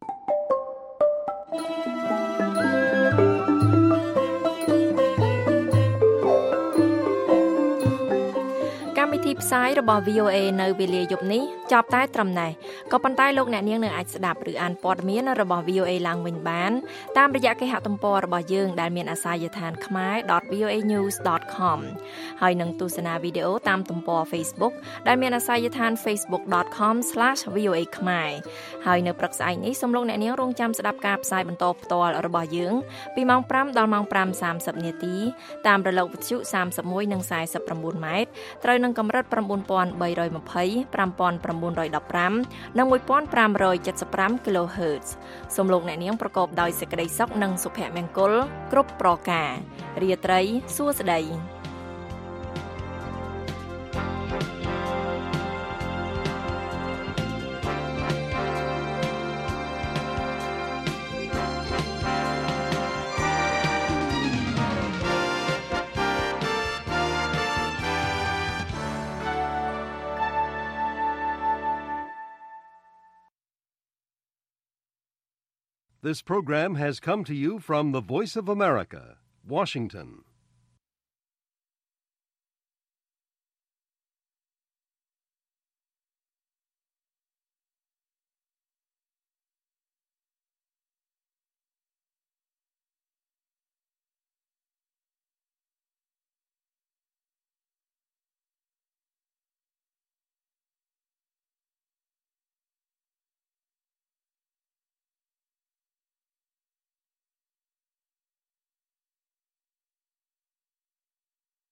កម្មវិធីផ្សាយរបស់ វី អូ អេ នៅវេលាយប់នេះចប់តែត្រឹមណេះក៏ប៉ុន្តែលោកអ្នកនាងនៅអាចស្ដាប់ឬអានព័ត៌មានរបស់ វី អូ អេ ឡើងវិញបានតាមរយៈគេហទំព័ររបស់យើងដែលមានអាសយដ្ឋាន ខ្មែរ ដត វី អូ អេ ញូស ដត ខម ហើយនឹងទស្សនាវីដេអូតាមទំព័រ Facebook ដែលមានអាសយដ្ឋាន ហ្វេសប៊ុក ដត ខម ស្លាស វី អូ អេ ខ្មែរហើយនៅព្រឹកស្អែកនេះសូមលោកអ្នកនាងរងចាំស្ដាប់ការផ្សាយបន្តផ្ទាល់របស់យើងពីម៉ោងប្រាំដល់ម៉ោងប្រាំសាមសិបនាទីតាមរលកវិទ្យុសាមសិបមួយនិងសាយសិបប្រាំបួនម៉ែត្រត្រូវនឹងកម្រិតប្រាំបួនពាន់បីរយម្ភៃ ប្រាំពាន់ប្រាំបួនរយដប់ប្រាំនិងមួយពាន់ប្រាំរយចិតសិបប្រាំ kHz សូមលោកអ្នកនាងប្រកបដោយសេចក្តីសុខនិងសុភមង្គលគ្រប់ប្រការរាត្រីសួស្តី This program has come to you from the Voice of America, Washington.